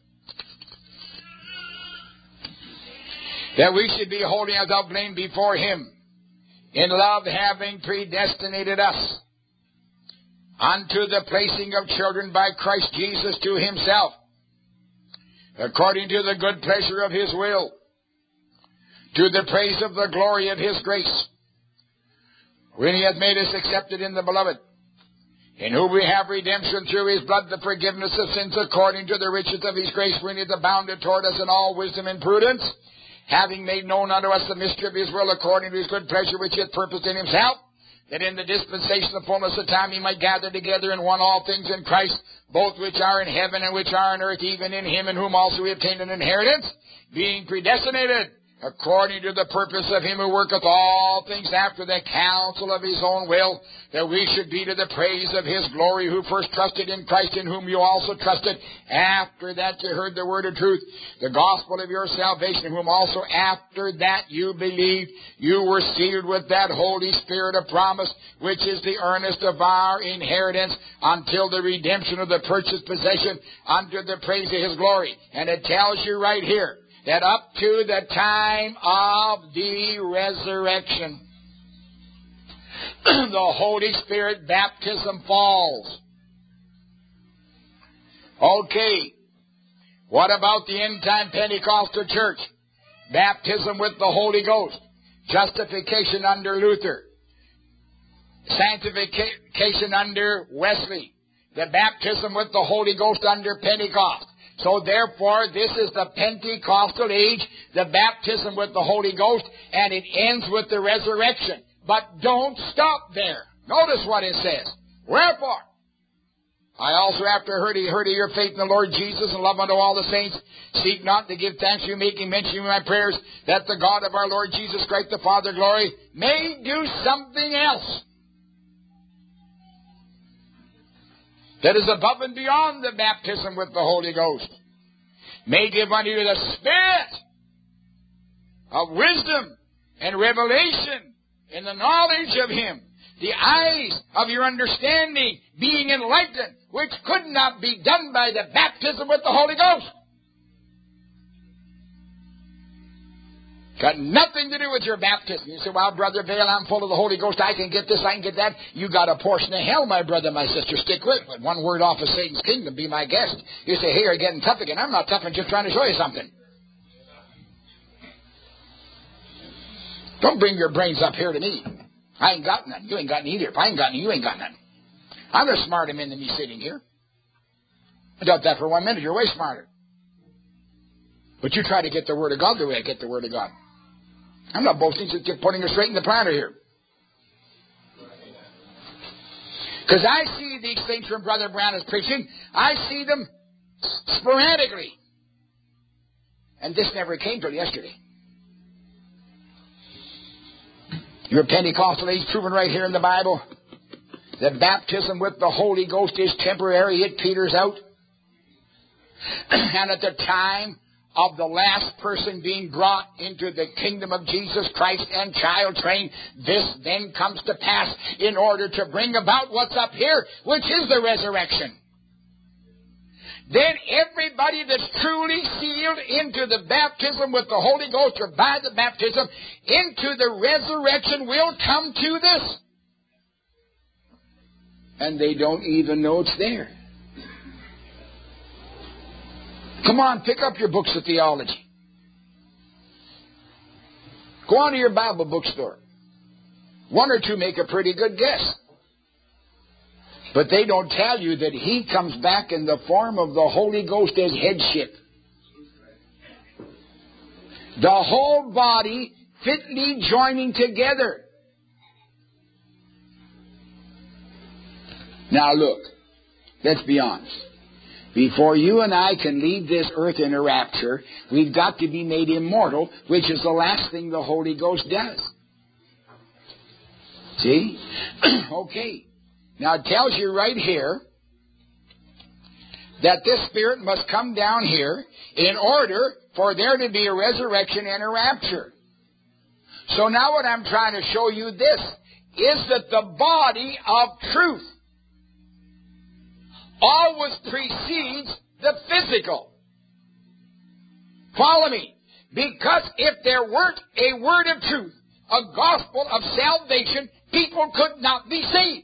That we should be holy and without blame before him, in love having predestinated us unto the placing of children by Christ Jesus to himself, according to the good pleasure of his will, to the praise of the glory of his grace, when he hath made us accepted in the beloved, in whom we have redemption through his blood, the forgiveness of sins, according to the riches of his grace, when he hath abounded toward us in all wisdom and prudence, having made known unto us the mystery of his will, according to his good pleasure, which he hath purposed in himself, that in the dispensation of fullness of time he might gather together in one all things in Christ, both which are in heaven and which are on earth, even in him in whom also we obtained an inheritance, being predestinated according to the purpose of him who worketh all things after the counsel of his own will, that we should be to the praise of his glory, who first trusted in Christ, in whom you also trusted, after that you heard the word of truth, the gospel of your salvation, in whom also after that you believed, you were sealed with that Holy Spirit of promise, which is the earnest of our inheritance, until the redemption of the purchased possession, unto the praise of his glory. And it tells you right here, that up to the time of the resurrection, the Holy Spirit baptism falls. Okay. What about the end-time Pentecostal church? Baptism with the Holy Ghost. Justification under Luther. Sanctification under Wesley. The baptism with the Holy Ghost under Pentecost. So therefore, this is the Pentecostal age, the baptism with the Holy Ghost, and it ends with the resurrection. But don't stop there. Notice what it says. Wherefore, I also, after heard of your faith in the Lord Jesus and love unto all the saints, seek not to give thanks to you, making mention in my prayers, that the God of our Lord Jesus Christ, the Father of glory, may do something else that is above and beyond the baptism with the Holy Ghost. May give unto you the Spirit of wisdom and revelation in the knowledge of him, the eyes of your understanding being enlightened, which could not be done by the baptism with the Holy Ghost. Got nothing to do with your baptism. You say, well, Brother Vail, I'm full of the Holy Ghost. I can get this, I can get that. You got a portion of hell, my brother, my sister. Stick with it. One word off of Satan's kingdom. Be my guest. You say, hey, you're getting tough again. I'm not tough. I'm just trying to show you something. Don't bring your brains up here to me. I ain't got none. You ain't got none either. If I ain't got none, you ain't got none. I'm a smarter man than me sitting here. I doubt that for 1 minute. You're way smarter. But you try to get the Word of God the way I get the Word of God. I'm not boasting, just putting it straight in the platter here. Because I see these things from Brother Brown is preaching. I see them sporadically. And this never came till yesterday. Your Pentecostal age proven right here in the Bible. The baptism with the Holy Ghost is temporary. It peters out. And at the time of the last person being brought into the kingdom of Jesus Christ and child trained, this then comes to pass in order to bring about what's up here, which is the resurrection. Then everybody that's truly sealed into the baptism with the Holy Ghost, or by the baptism into the resurrection, will come to this. And they don't even know it's there. Come on, pick up your books of theology. Go on to your Bible bookstore. One or two make a pretty good guess. But they don't tell you that he comes back in the form of the Holy Ghost as headship. The whole body fitly joining together. Now look, let's be honest. Before you and I can leave this earth in a rapture, we've got to be made immortal, which is the last thing the Holy Ghost does. See? Okay. Now it tells you right here that this Spirit must come down here in order for there to be a resurrection and a rapture. So now what I'm trying to show you this is that the body of truth always precedes the physical. Follow me. Because if there weren't a word of truth, a gospel of salvation, people could not be saved.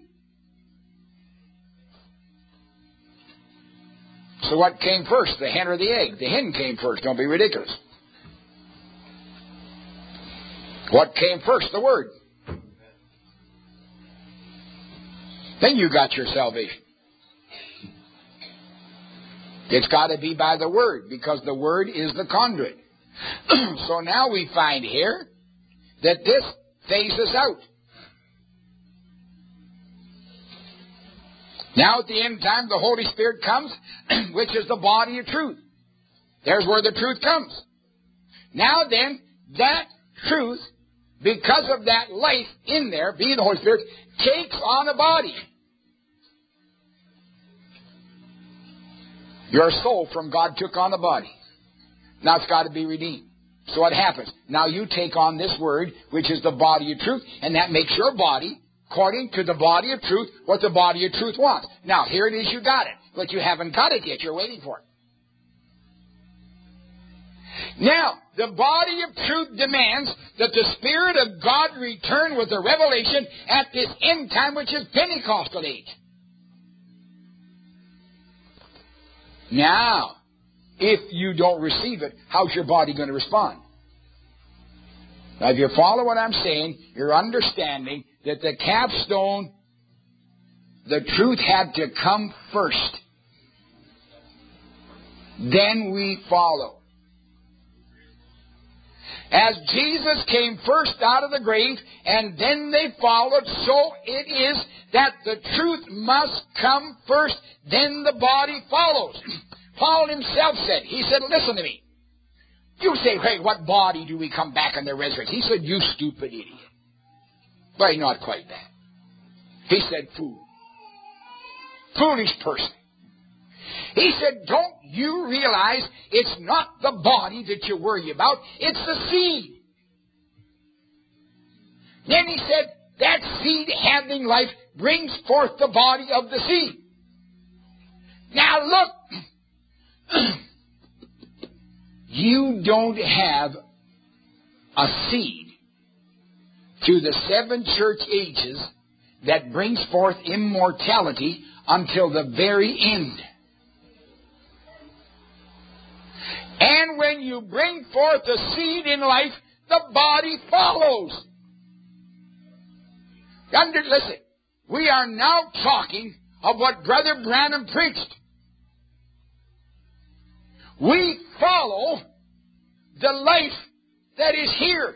So what came first, the hen or the egg? The hen came first. Don't be ridiculous. What came first? The Word. Then you got your salvation. It's got to be by the Word, because the Word is the conduit. So now we find here that this phases out. Now at the end time, the Holy Spirit comes, which is the body of truth. There's where the truth comes. Now then, that truth, because of that life in there, being the Holy Spirit, takes on a body. Your soul from God took on a body. Now it's got to be redeemed. So what happens? Now you take on this word, which is the body of truth, and that makes your body, according to the body of truth, what the body of truth wants. Now, here it is, you got it. But you haven't got it yet. You're waiting for it. Now, the body of truth demands that the Spirit of God return with a revelation at this end time, which is Pentecostal age. Now, if you don't receive it, how's your body going to respond? Now, if you follow what I'm saying, you're understanding that the capstone, the truth had to come first. Then we follow. As Jesus came first out of the grave, and then they followed, so it is that the truth must come first, then the body follows. Paul himself said, he said, listen to me. You say, hey, what body do we come back in the resurrection? He said, you stupid idiot. But not quite that. He said, fool. Foolish person. He said, don't you realize it's not the body that you worry about, it's the seed. Then he said, that seed having life brings forth the body of the seed. Now look, you don't have a seed through the 7 church ages that brings forth immortality until the very end. And when you bring forth the seed in life, the body follows. Listen, we are now talking of what Brother Branham preached. We follow the life that is here.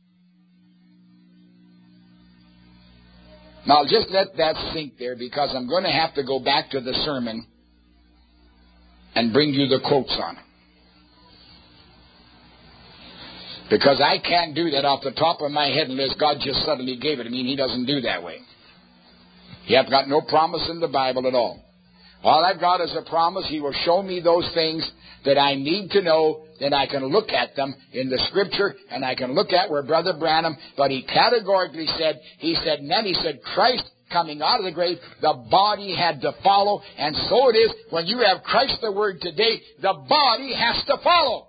Now, just let that sink there, because I'm going to have to go back to the sermon and bring you the quotes on it. Because I can't do that off the top of my head unless God just suddenly gave it to me, and He doesn't do that way. He hath got no promise in the Bible at all. All I've got is a promise. He will show me those things that I need to know, then I can look at them in the Scripture, and I can look at where Brother Branham, but he categorically said, and then he said, Christ coming out of the grave, the body had to follow, and so it is when you have Christ the Word today, the body has to follow.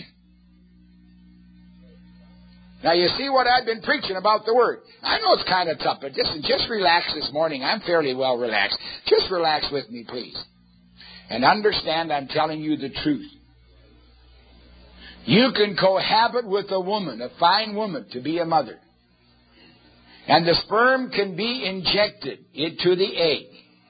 Now, you see what I've been preaching about the Word. I know it's kind of tough, but just relax this morning. I'm fairly well relaxed. Just relax with me, please. And understand I'm telling you the truth. You can cohabit with a woman, a fine woman, to be a mother. And the sperm can be injected into the egg.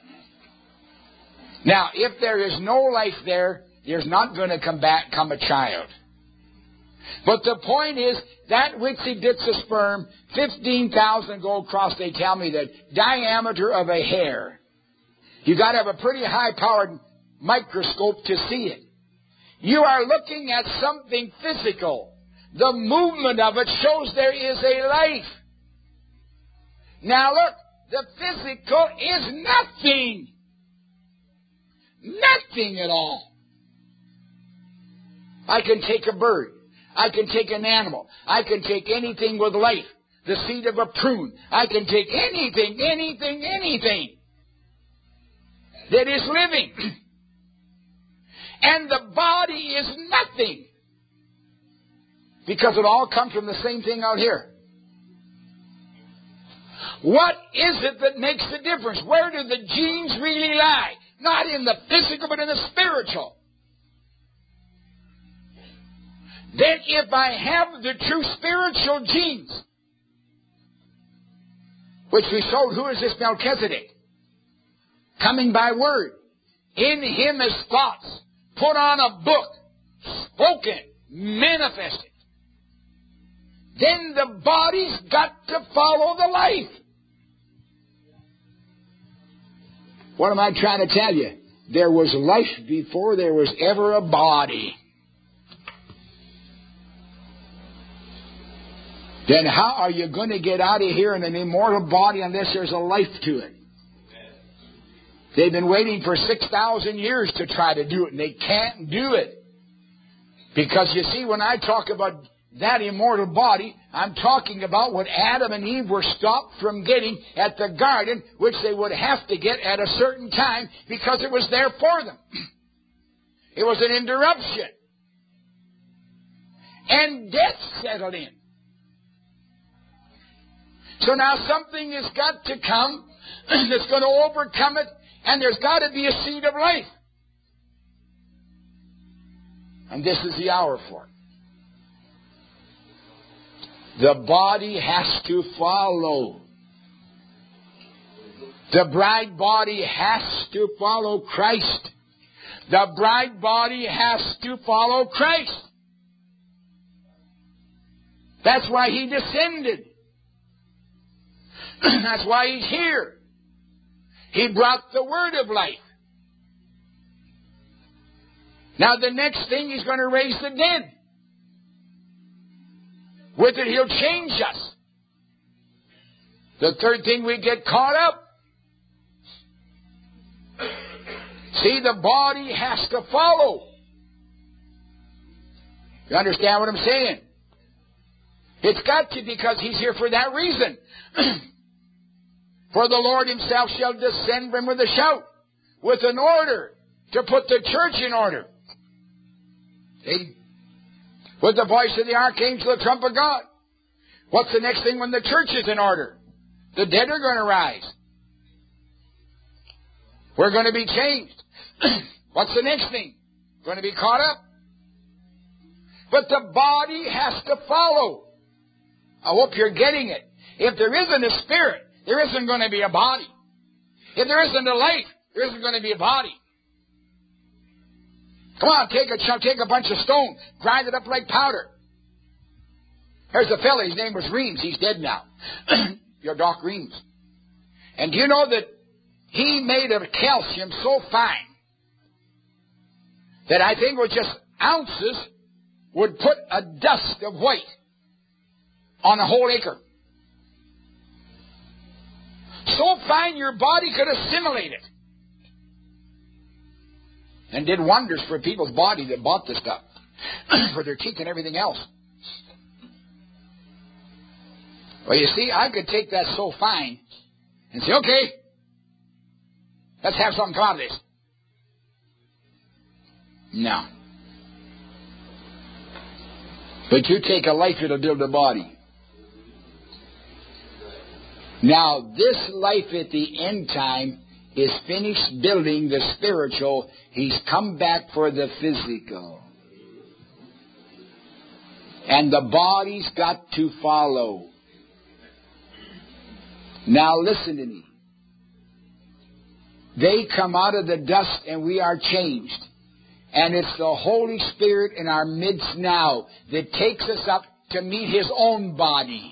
Now, if there is no life there, there's not going to come a child. But the point is, that which gets a sperm, 15,000 go across, they tell me, the diameter of a hair. You got to have a pretty high-powered microscope to see it. You are looking at something physical. The movement of it shows there is a life. Now look, the physical is nothing. Nothing at all. I can take a bird. I can take an animal. I can take anything with life. The seed of a prune. I can take anything that is living. And the body is nothing. Because it all comes from the same thing out here. What is it that makes the difference? Where do the genes really lie? Not in the physical, but in the spiritual. Then if I have the true spiritual genes, which we showed, who is this Melchizedek? Coming by word. In him is thoughts. Put on a book. Spoken. Manifested. Then the body's got to follow the life. What am I trying to tell you? There was life before there was ever a body. then how are you going to get out of here in an immortal body unless there's a life to it? They've been waiting for 6,000 years to try to do it, and they can't do it. Because you see, when I talk about that immortal body, I'm talking about what Adam and Eve were stopped from getting at the garden, which they would have to get at a certain time because it was there for them. It was an interruption. And death settled in. So now something has got to come that's going to overcome it, and there's got to be a seed of life. And this is the hour for it. The body has to follow. The bride body has to follow Christ. The bride body has to follow Christ. That's why He descended. That's why He's here. He brought the word of life. Now the next thing, He's going to raise the dead. With it, He'll change us. The third thing, we get caught up. See, the body has to follow. You understand what I'm saying? It's got to, because He's here for that reason. For the Lord Himself shall descend from with a shout, with an order, to put the church in order. See? With the voice of the archangel, the trump of God. What's the next thing when the church is in order? The dead are going to rise. We're going to be changed. What's the next thing? Going to be caught up. But the body has to follow. I hope you're getting it. If there isn't a spirit, there isn't going to be a body. If there isn't a life, there isn't going to be a body. Come on, take a bunch of stone, grind it up like powder. There's a fella, his name was Reams. He's dead now. Your Doc Reams. And do you know that he made a calcium so fine that I think with just ounces would put a dust of white on a whole acre. So fine your body could assimilate it. And did wonders for people's body that bought the stuff. For their teeth and everything else. Well, you see, I could take that so fine and say, okay, let's have something come out of this. No. But you take a life, it'll build a body. Now, this life at the end time is finished building the spiritual. He's come back for the physical. And the body's got to follow. Now listen to me. They come out of the dust and we are changed. And it's the Holy Spirit in our midst now that takes us up to meet His own body.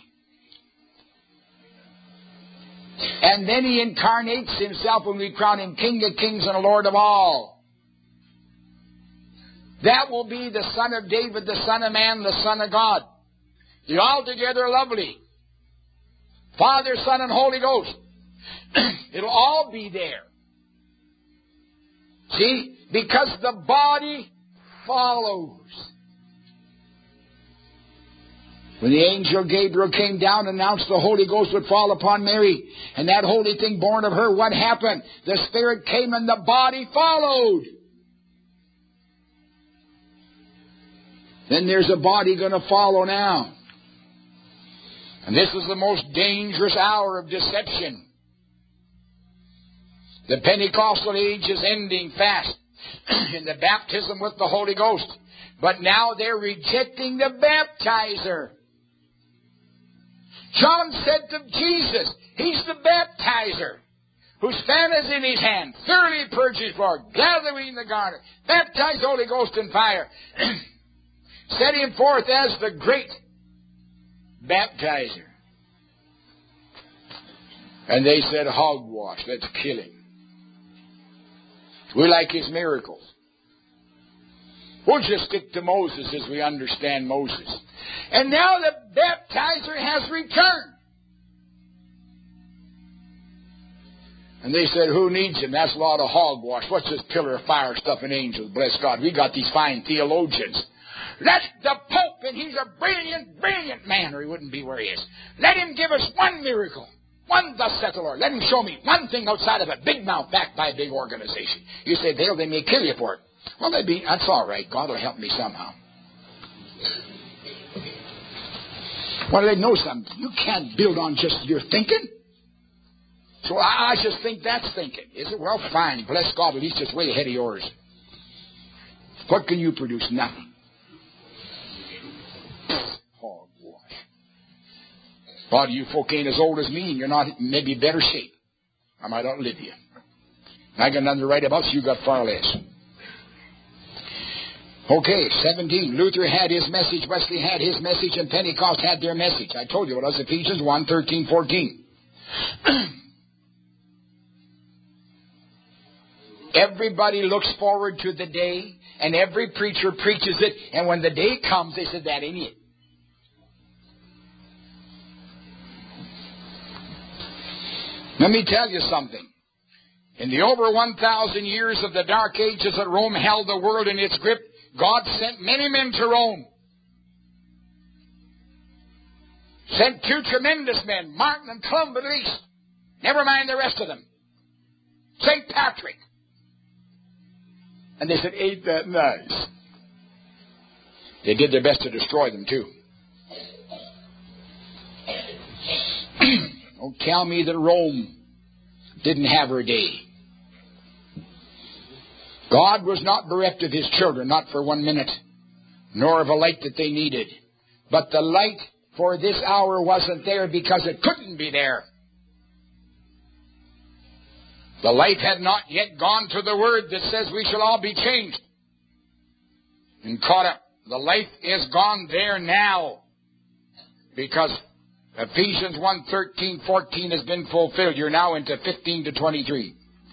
And then He incarnates Himself when we crown Him King of Kings and Lord of all. That will be the Son of David, the Son of Man, the Son of God. The altogether lovely Father, Son, and Holy Ghost. It'll all be there. See? Because the body follows. When the angel Gabriel came down and announced the Holy Ghost would fall upon Mary, and that holy thing born of her, what happened? The Spirit came and the body followed. Then there's a body going to follow now. And this is the most dangerous hour of deception. The Pentecostal age is ending fast in the baptism with the Holy Ghost. But now they're rejecting the baptizer. John said to Jesus, He's the baptizer, whose fan is in His hand, thoroughly purge His floor, gather we in the garner, baptize the Holy Ghost in fire, set Him forth as the great baptizer. And they said, hogwash, let's kill Him. We like His miracles. We'll just stick to Moses as we understand Moses. And now the baptizer has returned. And they said, who needs him? That's a lot of hogwash. What's this pillar of fire stuffing angels? Bless God. We got these fine theologians. Let the Pope, and he's a brilliant, brilliant man, or he wouldn't be where he is. Let him give us one miracle. One thus saith the Lord. Let him show me one thing outside of a big mouth backed by a big organization. You say, Dale, they may kill you for it. Well, that's all right. God will help me somehow. Well, they know something. You can't build on just your thinking. So I just think that's thinking. Is it? Well, fine. Bless God, at least it's way ahead of yours. What can you produce? Nothing. Hogwash. God, you folk ain't as old as me, and you're not maybe better shape. I might outlive you. I got nothing to write about, so you got far less. Okay, 17. Luther had his message, Wesley had his message, and Pentecost had their message. I told you it was Ephesians 1, 13, 14. Everybody looks forward to the day, and every preacher preaches it, and when the day comes, they said, that ain't it. Let me tell you something. In the over 1,000 years of the Dark Ages that Rome held the world in its grip, God sent many men to Rome. Sent two tremendous men, Martin and Columba at least. Never mind the rest of them. St. Patrick. And they said, ain't that nice? They did their best to destroy them, too. Don't tell me that Rome didn't have her day. God was not bereft of his children, not for 1 minute, nor of a light that they needed. But the light for this hour wasn't there because it couldn't be there. The light had not yet gone to the word that says we shall all be changed and caught up. The light is gone there now because Ephesians 1, 13, 14 has been fulfilled. You're now into 15 to 23.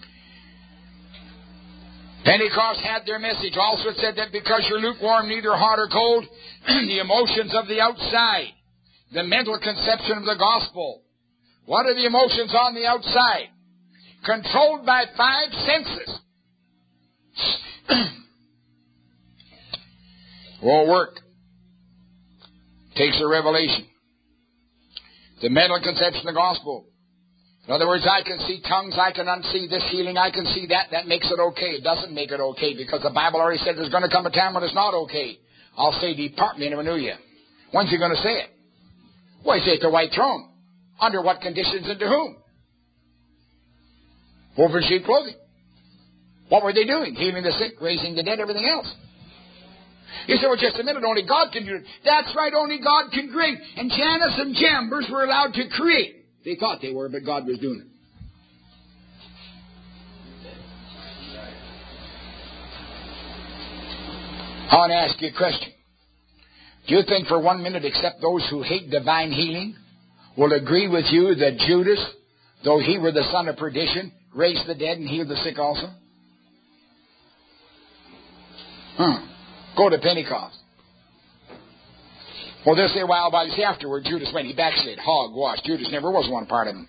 Pentecost had their message. Also it said that because you're lukewarm, neither hot or cold, the emotions of the outside, the mental conception of the gospel. What are the emotions on the outside? Controlled by 5 senses. Won't work. Takes a revelation. The mental conception of the gospel. In other words, I can see tongues, I can unsee this healing, I can see that. That makes it okay. It doesn't make it okay because the Bible already said there's going to come a time when it's not okay. I'll say, depart me, I never knew you. When's he going to say it? Well, he say at the white throne. Under what conditions and to whom? Over sheep clothing. What were they doing? Healing the sick, raising the dead, everything else. You say, well, just a minute, only God can do it. That's right, only God can create. And Janus and Jambres were allowed to create. They thought they were, but God was doing it. I want to ask you a question. Do you think for 1 minute, except those who hate divine healing, will agree with you that Judas, though he were the son of perdition, raised the dead and healed the sick also? Go to Pentecost. Well, they'll say, well, by the afterward, Judas went. He backslid. Hogwash. Judas never was one part of him.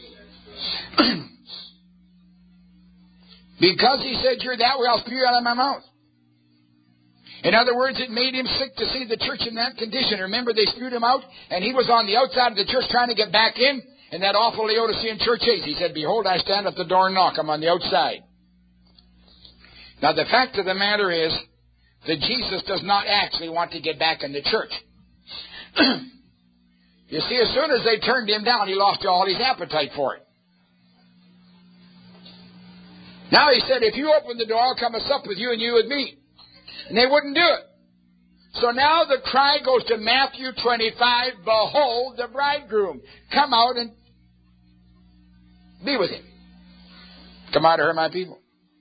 Because he said, you're that way, I'll spew you out of my mouth. In other words, it made him sick to see the church in that condition. Remember, they spewed him out, and he was on the outside of the church trying to get back in that awful Laodicean church age. He said, behold, I stand at the door and knock. I'm on the outside. Now, the fact of the matter is that Jesus does not actually want to get back in the church. You see, as soon as they turned him down, he lost all his appetite for it. Now he said, if you open the door, I'll come and sup with you and you with me. And they wouldn't do it. So now the cry goes to Matthew 25, behold the bridegroom. Come out and be with him. Come out of her, my people.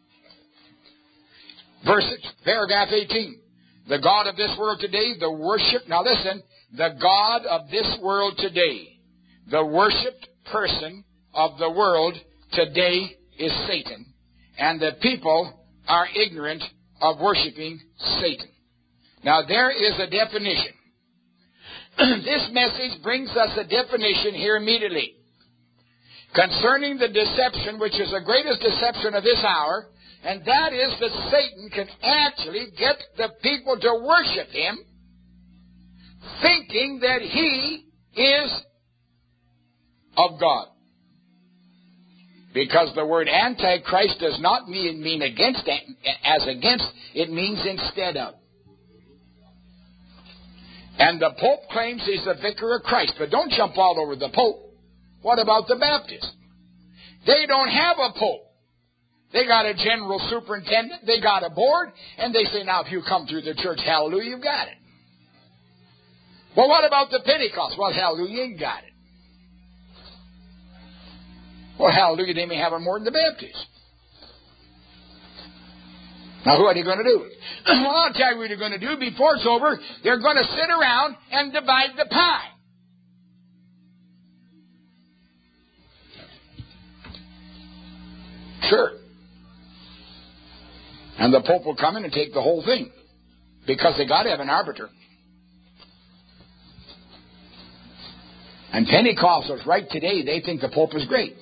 Verse 6, paragraph 18. The God of this world today, the worship, now listen, the God of this world today, the worshipped person of the world today is Satan. And the people are ignorant of worshiping Satan. Now, there is a definition. This message brings us a definition here immediately concerning the deception, which is the greatest deception of this hour, and that is that Satan can actually get the people to worship him, thinking that he is of God. Because the word Antichrist does not mean against, as against, it means instead of. And the Pope claims he's the vicar of Christ, but don't jump all over the Pope. What about the Baptists? They don't have a Pope. They got a general superintendent, they got a board, and they say, now if you come through the church, hallelujah, you've got it. Well, what about the Pentecost? Well, hallelujah, you ain't got it. Well, hallelujah, they may have it more than the Baptists. Now, what are you going to do? Well, I'll tell you what they're going to do. Before it's over, they're going to sit around and divide the pie. Sure. And the Pope will come in and take the whole thing. Because they got to have an arbiter. And Pentecostals right today, they think the Pope is great.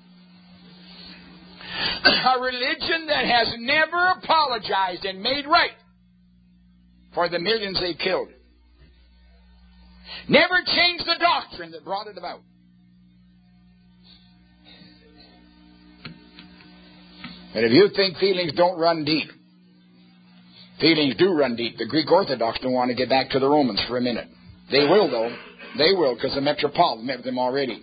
A religion that has never apologized and made right for the millions they killed. Never changed the doctrine that brought it about. And if you think feelings don't run deep, feelings do run deep. The Greek Orthodox don't want to get back to the Romans for a minute. They will, though. They will, because the Metropolitan met with them already.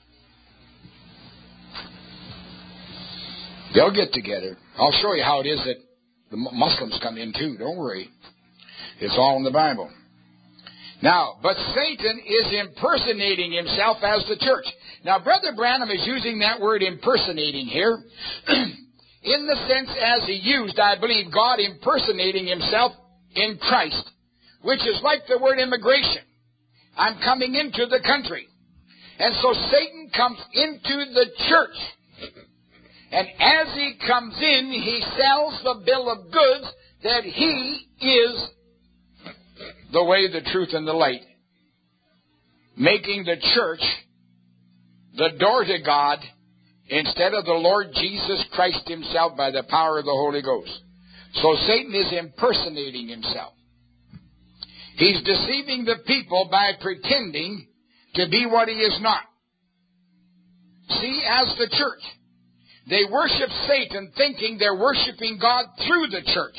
They'll get together. I'll show you how it is that the Muslims come in too. Don't worry. It's all in the Bible. Now, but Satan is impersonating himself as the church. Now, Brother Branham is using that word impersonating here in the sense as he used, I believe, God impersonating himself in Christ, which is like the word immigration. I'm coming into the country. And so Satan comes into the church. And as he comes in, he sells the bill of goods that he is the way, the truth, and the light, making the church the door to God instead of the Lord Jesus Christ himself by the power of the Holy Ghost. So Satan is impersonating himself. He's deceiving the people by pretending to be what he is not. See, as the church, they worship Satan thinking they're worshiping God through the church.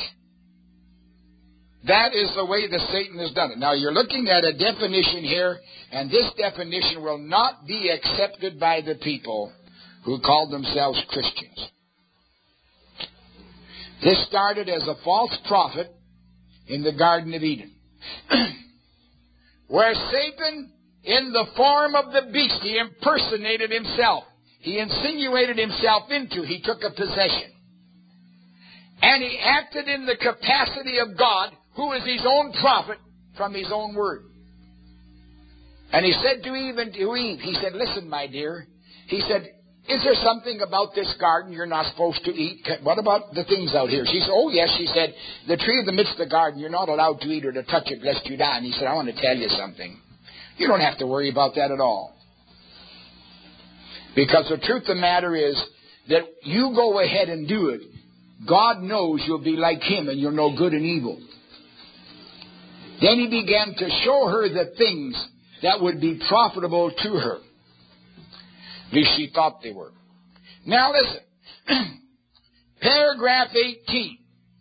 That is the way that Satan has done it. Now, you're looking at a definition here, and this definition will not be accepted by the people who call themselves Christians. This started as a false prophet in the Garden of Eden, where Satan, in the form of the beast, he impersonated himself. He insinuated himself into, he took a possession. And he acted in the capacity of God, who is his own prophet from his own word. And he said to Eve, he said, listen, my dear, he said, is there something about this garden you're not supposed to eat? What about the things out here? She said, oh yes, she said, the tree in the midst of the garden, you're not allowed to eat or to touch it lest you die. And he said, I want to tell you something. You don't have to worry about that at all. Because the truth of the matter is that you go ahead and do it. God knows you'll be like him and you'll know good and evil. Then he began to show her the things that would be profitable to her. At least she thought they were. Now listen. Paragraph 18,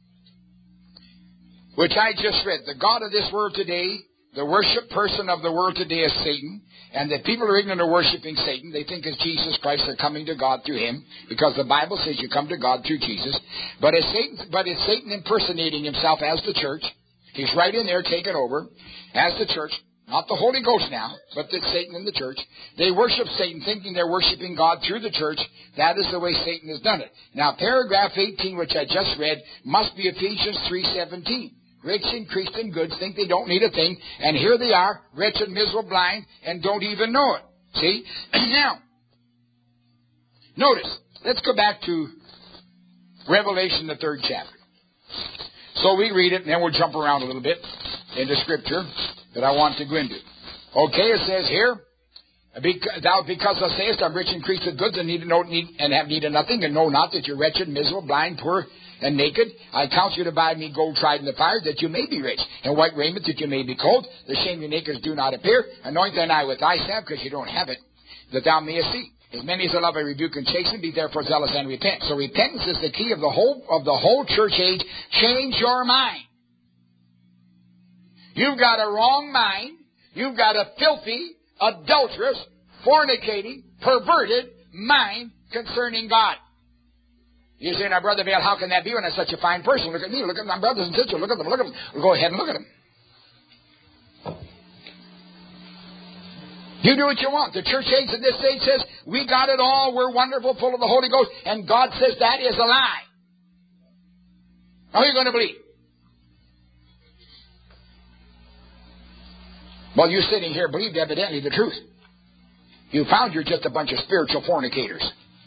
which I just read. The God of this world today, the worship person of the world today is Satan. And the people are ignorant of worshiping Satan. They think it's Jesus Christ. They're coming to God through him. Because the Bible says you come to God through Jesus. But it's Satan impersonating himself as the church. He's right in there taking over as the church. Not the Holy Ghost now, but it's Satan in the church. They worship Satan thinking they're worshiping God through the church. That is the way Satan has done it. Now, paragraph 18, which I just read, must be Ephesians 3:17. Rich, increased in goods, think they don't need a thing, and here they are, wretched, miserable, blind, and don't even know it. See? Now, notice, let's go back to Revelation, the 3rd chapter. So we read it, and then we'll jump around a little bit into Scripture that I want to go into. Okay, it says here, thou because thou sayest, I'm rich and increased with goods, and have need of nothing, and know not that you're wretched, miserable, blind, poor, and naked. I counsel you to buy me gold tried in the fire, that you may be rich, and white raiment, that you may be cold. The shame of your nakedness do not appear. Anoint thine eye with eye salve, because you don't have it, that thou mayest see. As many as love I rebuke and chasten, be therefore zealous and repent. So repentance is the key of the whole church age. Change your mind. You've got a wrong mind. You've got a filthy, adulterous, fornicating, perverted mind concerning God. You say, now, Brother Vail, how can that be when I'm such a fine person? Look at me. Look at my brothers and sisters. Look at them. Look at them. Well, go ahead and look at them. You do what you want. The church age at this age says, we got it all, we're wonderful, full of the Holy Ghost, and God says that is a lie. How are you going to believe? Well, you sitting here believed evidently the truth. You found you're just a bunch of spiritual fornicators.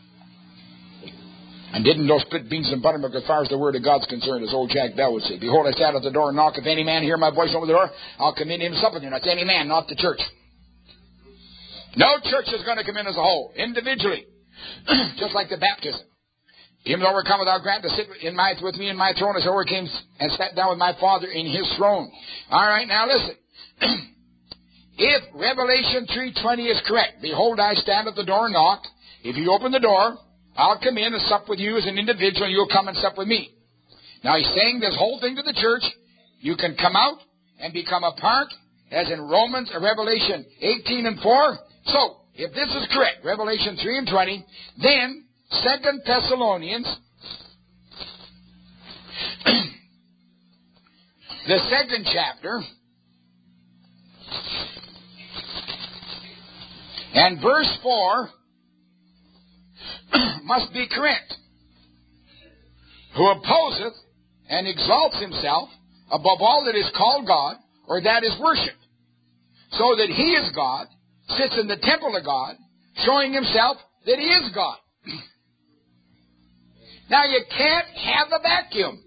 And didn't know split beans and buttermilk as far as the word of God's concerned, as old Jack Bell would say. Behold, I stand at the door and knock. If any man hear my voice over the door, I'll come in and sup with him. That's any man, not the church. No church is going to come in as a whole, individually, just like the baptism. Even though we're come without grant to sit with me in my throne, as I overcame and sat down with my Father in His throne. All right, now listen. If Revelation 3:20 is correct, behold, I stand at the door and knock. If you open the door, I'll come in and sup with you as an individual, and you'll come and sup with me. Now he's saying this whole thing to the church. You can come out and become a part, as in Revelation 18:4. So, if this is correct, Revelation 3:20, then 2 Thessalonians, the 2nd chapter, and verse 4 must be correct. Who opposeth and exalts himself above all that is called God, or that is worshipped, so that he is God, sits in the temple of God, showing himself that he is God. Now, you can't have a vacuum.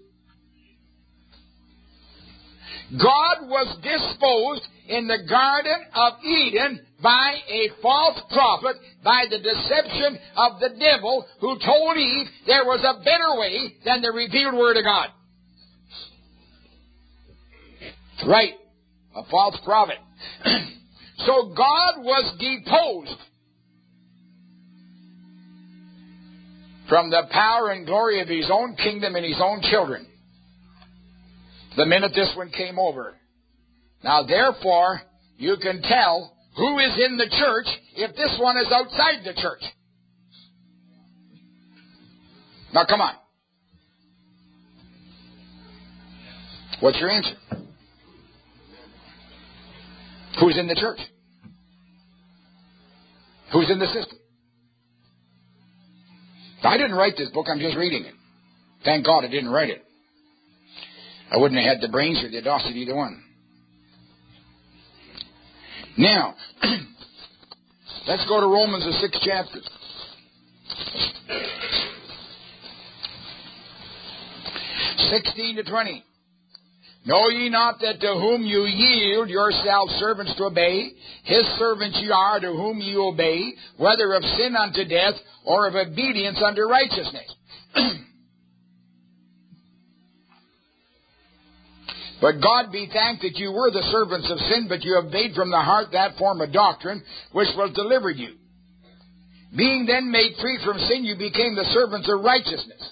God was disposed in the Garden of Eden by a false prophet, by the deception of the devil, who told Eve there was a better way than the revealed Word of God. Right, a false prophet. So God was deposed from the power and glory of His own kingdom and His own children the minute this one came over. Now, therefore, you can tell who is in the church if this one is outside the church. Now, come on. What's your answer? Who's in the church? Who's in the system? I didn't write this book, I'm just reading it. Thank God I didn't write it. I wouldn't have had the brains or the audacity to one. Now, let's go to Romans, the 6th chapter. (16 to 20). Know ye not that to whom you yield yourselves servants to obey, his servants ye are to whom ye obey, whether of sin unto death, or of obedience unto righteousness? But God be thanked that you were the servants of sin, but you obeyed from the heart that form of doctrine which was delivered you. Being then made free from sin, you became the servants of righteousness.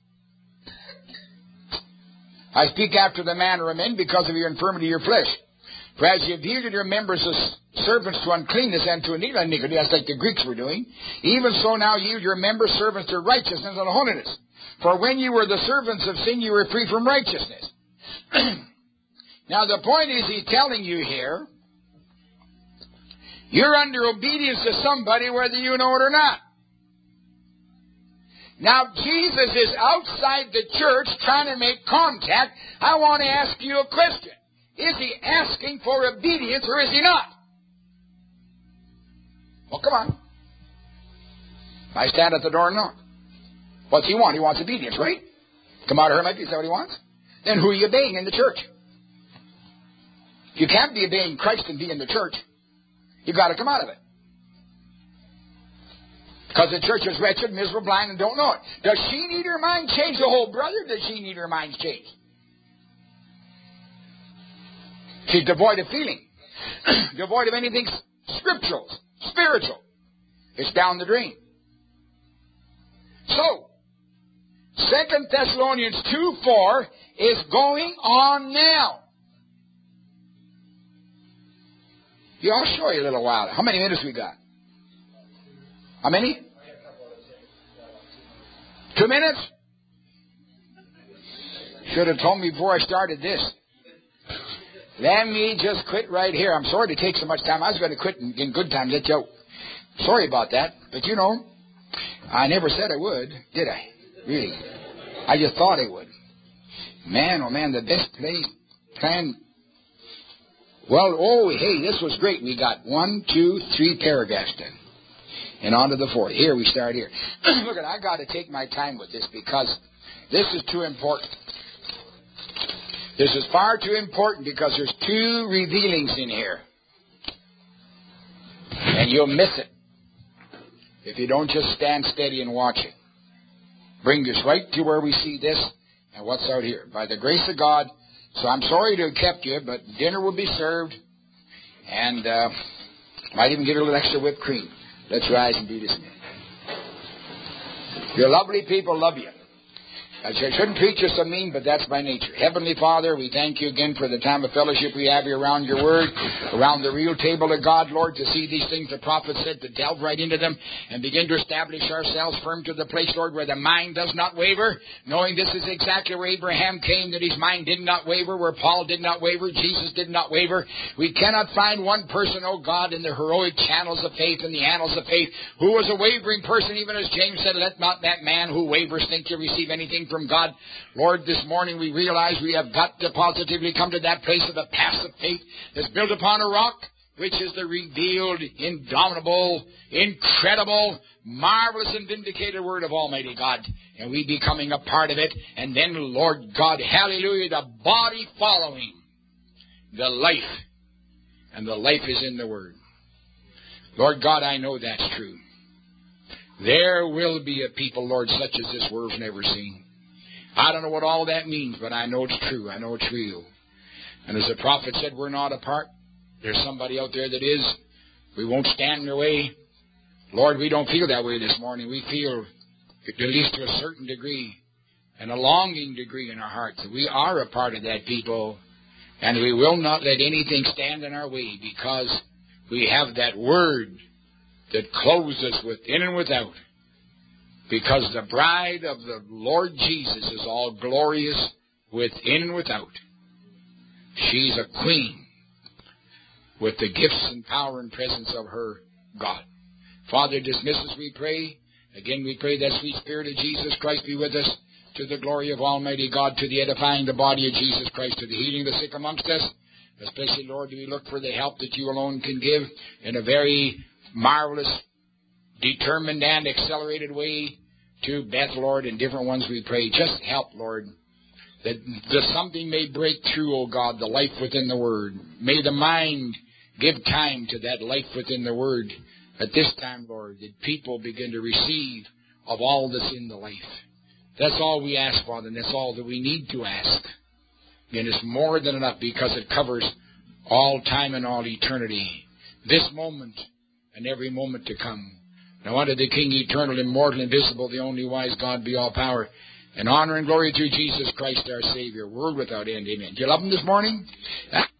I speak after the manner of men because of your infirmity of your flesh. For as you have yielded your members as servants to uncleanness and to iniquity, that's like the Greeks were doing, even so now yield your members servants to righteousness and holiness. For when you were the servants of sin, you were free from righteousness. Now the point is, he's telling you here, you're under obedience to somebody whether you know it or not. Now Jesus is outside the church trying to make contact. I want to ask you a question. Is he asking for obedience or is he not? Well, come on. I stand at the door and knock. What's he want? He wants obedience, right? Come out here, Mike. Is that what he wants? then who are you obeying in the church? You can't be obeying Christ and be in the church. You've got to come out of it. Because the church is wretched, miserable, blind, and don't know it. Does she need her mind changed? The whole brother, does she need her mind changed? She's devoid of feeling. Devoid of anything scriptural, spiritual. It's down the drain. So, 2 Thessalonians 2:4 is going on now. Yeah, I'll show you a little while. How many minutes we got? How many? 2 minutes? Should have told me before I started this. Let me just quit right here. I'm sorry to take so much time. I was going to quit in good time. Let you out. Sorry about that. But you know, I never said I would, did I? Really. I just thought I would. Man, oh man, the best plan. Well, oh, hey, this was great. We got 1, 2, 3 paragraphs done. And on to the 4th. Here, we start here. Look, I got to take my time with this because this is too important. This is far too important because there's 2 revealings in here. And you'll miss it if you don't just stand steady and watch it. Bring us right to where we see this and what's out here. By the grace of God. So I'm sorry to have kept you, but dinner will be served. And might even get a little extra whipped cream. Let's rise and do this. Your lovely people love you. I shouldn't treat you so mean, but that's my nature. Heavenly Father, we thank you again for the time of fellowship we have here around your word, around the real table of God, Lord, to see these things the prophet said, to delve right into them and begin to establish ourselves firm to the place, Lord, where the mind does not waver, knowing this is exactly where Abraham came, that his mind did not waver, where Paul did not waver, Jesus did not waver. We cannot find one person, oh God, in the heroic channels of faith and the annals of faith who was a wavering person, even as James said, let not that man who wavers think to receive anything from God. Lord, this morning we realize we have got to positively come to that place of the passive faith that's built upon a rock, which is the revealed, indomitable, incredible, marvelous and vindicated word of Almighty God. And we becoming a part of it. And then, Lord God, hallelujah, the body following the life. And the life is in the word. Lord God, I know that's true. There will be a people, Lord, such as this world's never seen. I don't know what all that means, but I know it's true. I know it's real. And as the prophet said, we're not apart. There's somebody out there that is. We won't stand in their way. Lord, we don't feel that way this morning. We feel, at least to a certain degree, and a longing degree in our hearts, that we are a part of that people. And we will not let anything stand in our way because we have that word that clothes us within and without. Because the bride of the Lord Jesus is all glorious within and without. She's a queen with the gifts and power and presence of her God. Father, dismiss us, we pray. Again, we pray that sweet Spirit of Jesus Christ be with us to the glory of Almighty God, to the edifying the body of Jesus Christ, to the healing of the sick amongst us. Especially, Lord, do we look for the help that you alone can give in a very marvelous, determined and accelerated way to Beth, Lord, and different ones we pray. Just help, Lord, that something may break through, O God, the life within the Word. May the mind give time to that life within the Word. At this time, Lord, that people begin to receive of all that's in the life. That's all we ask, Father, and that's all that we need to ask. And it's more than enough because it covers all time and all eternity. This moment and every moment to come. Now unto the King, eternal, immortal, invisible, the only wise God, be all power and honor and glory through Jesus Christ our Savior, world without end. Amen. Do you love Him this morning?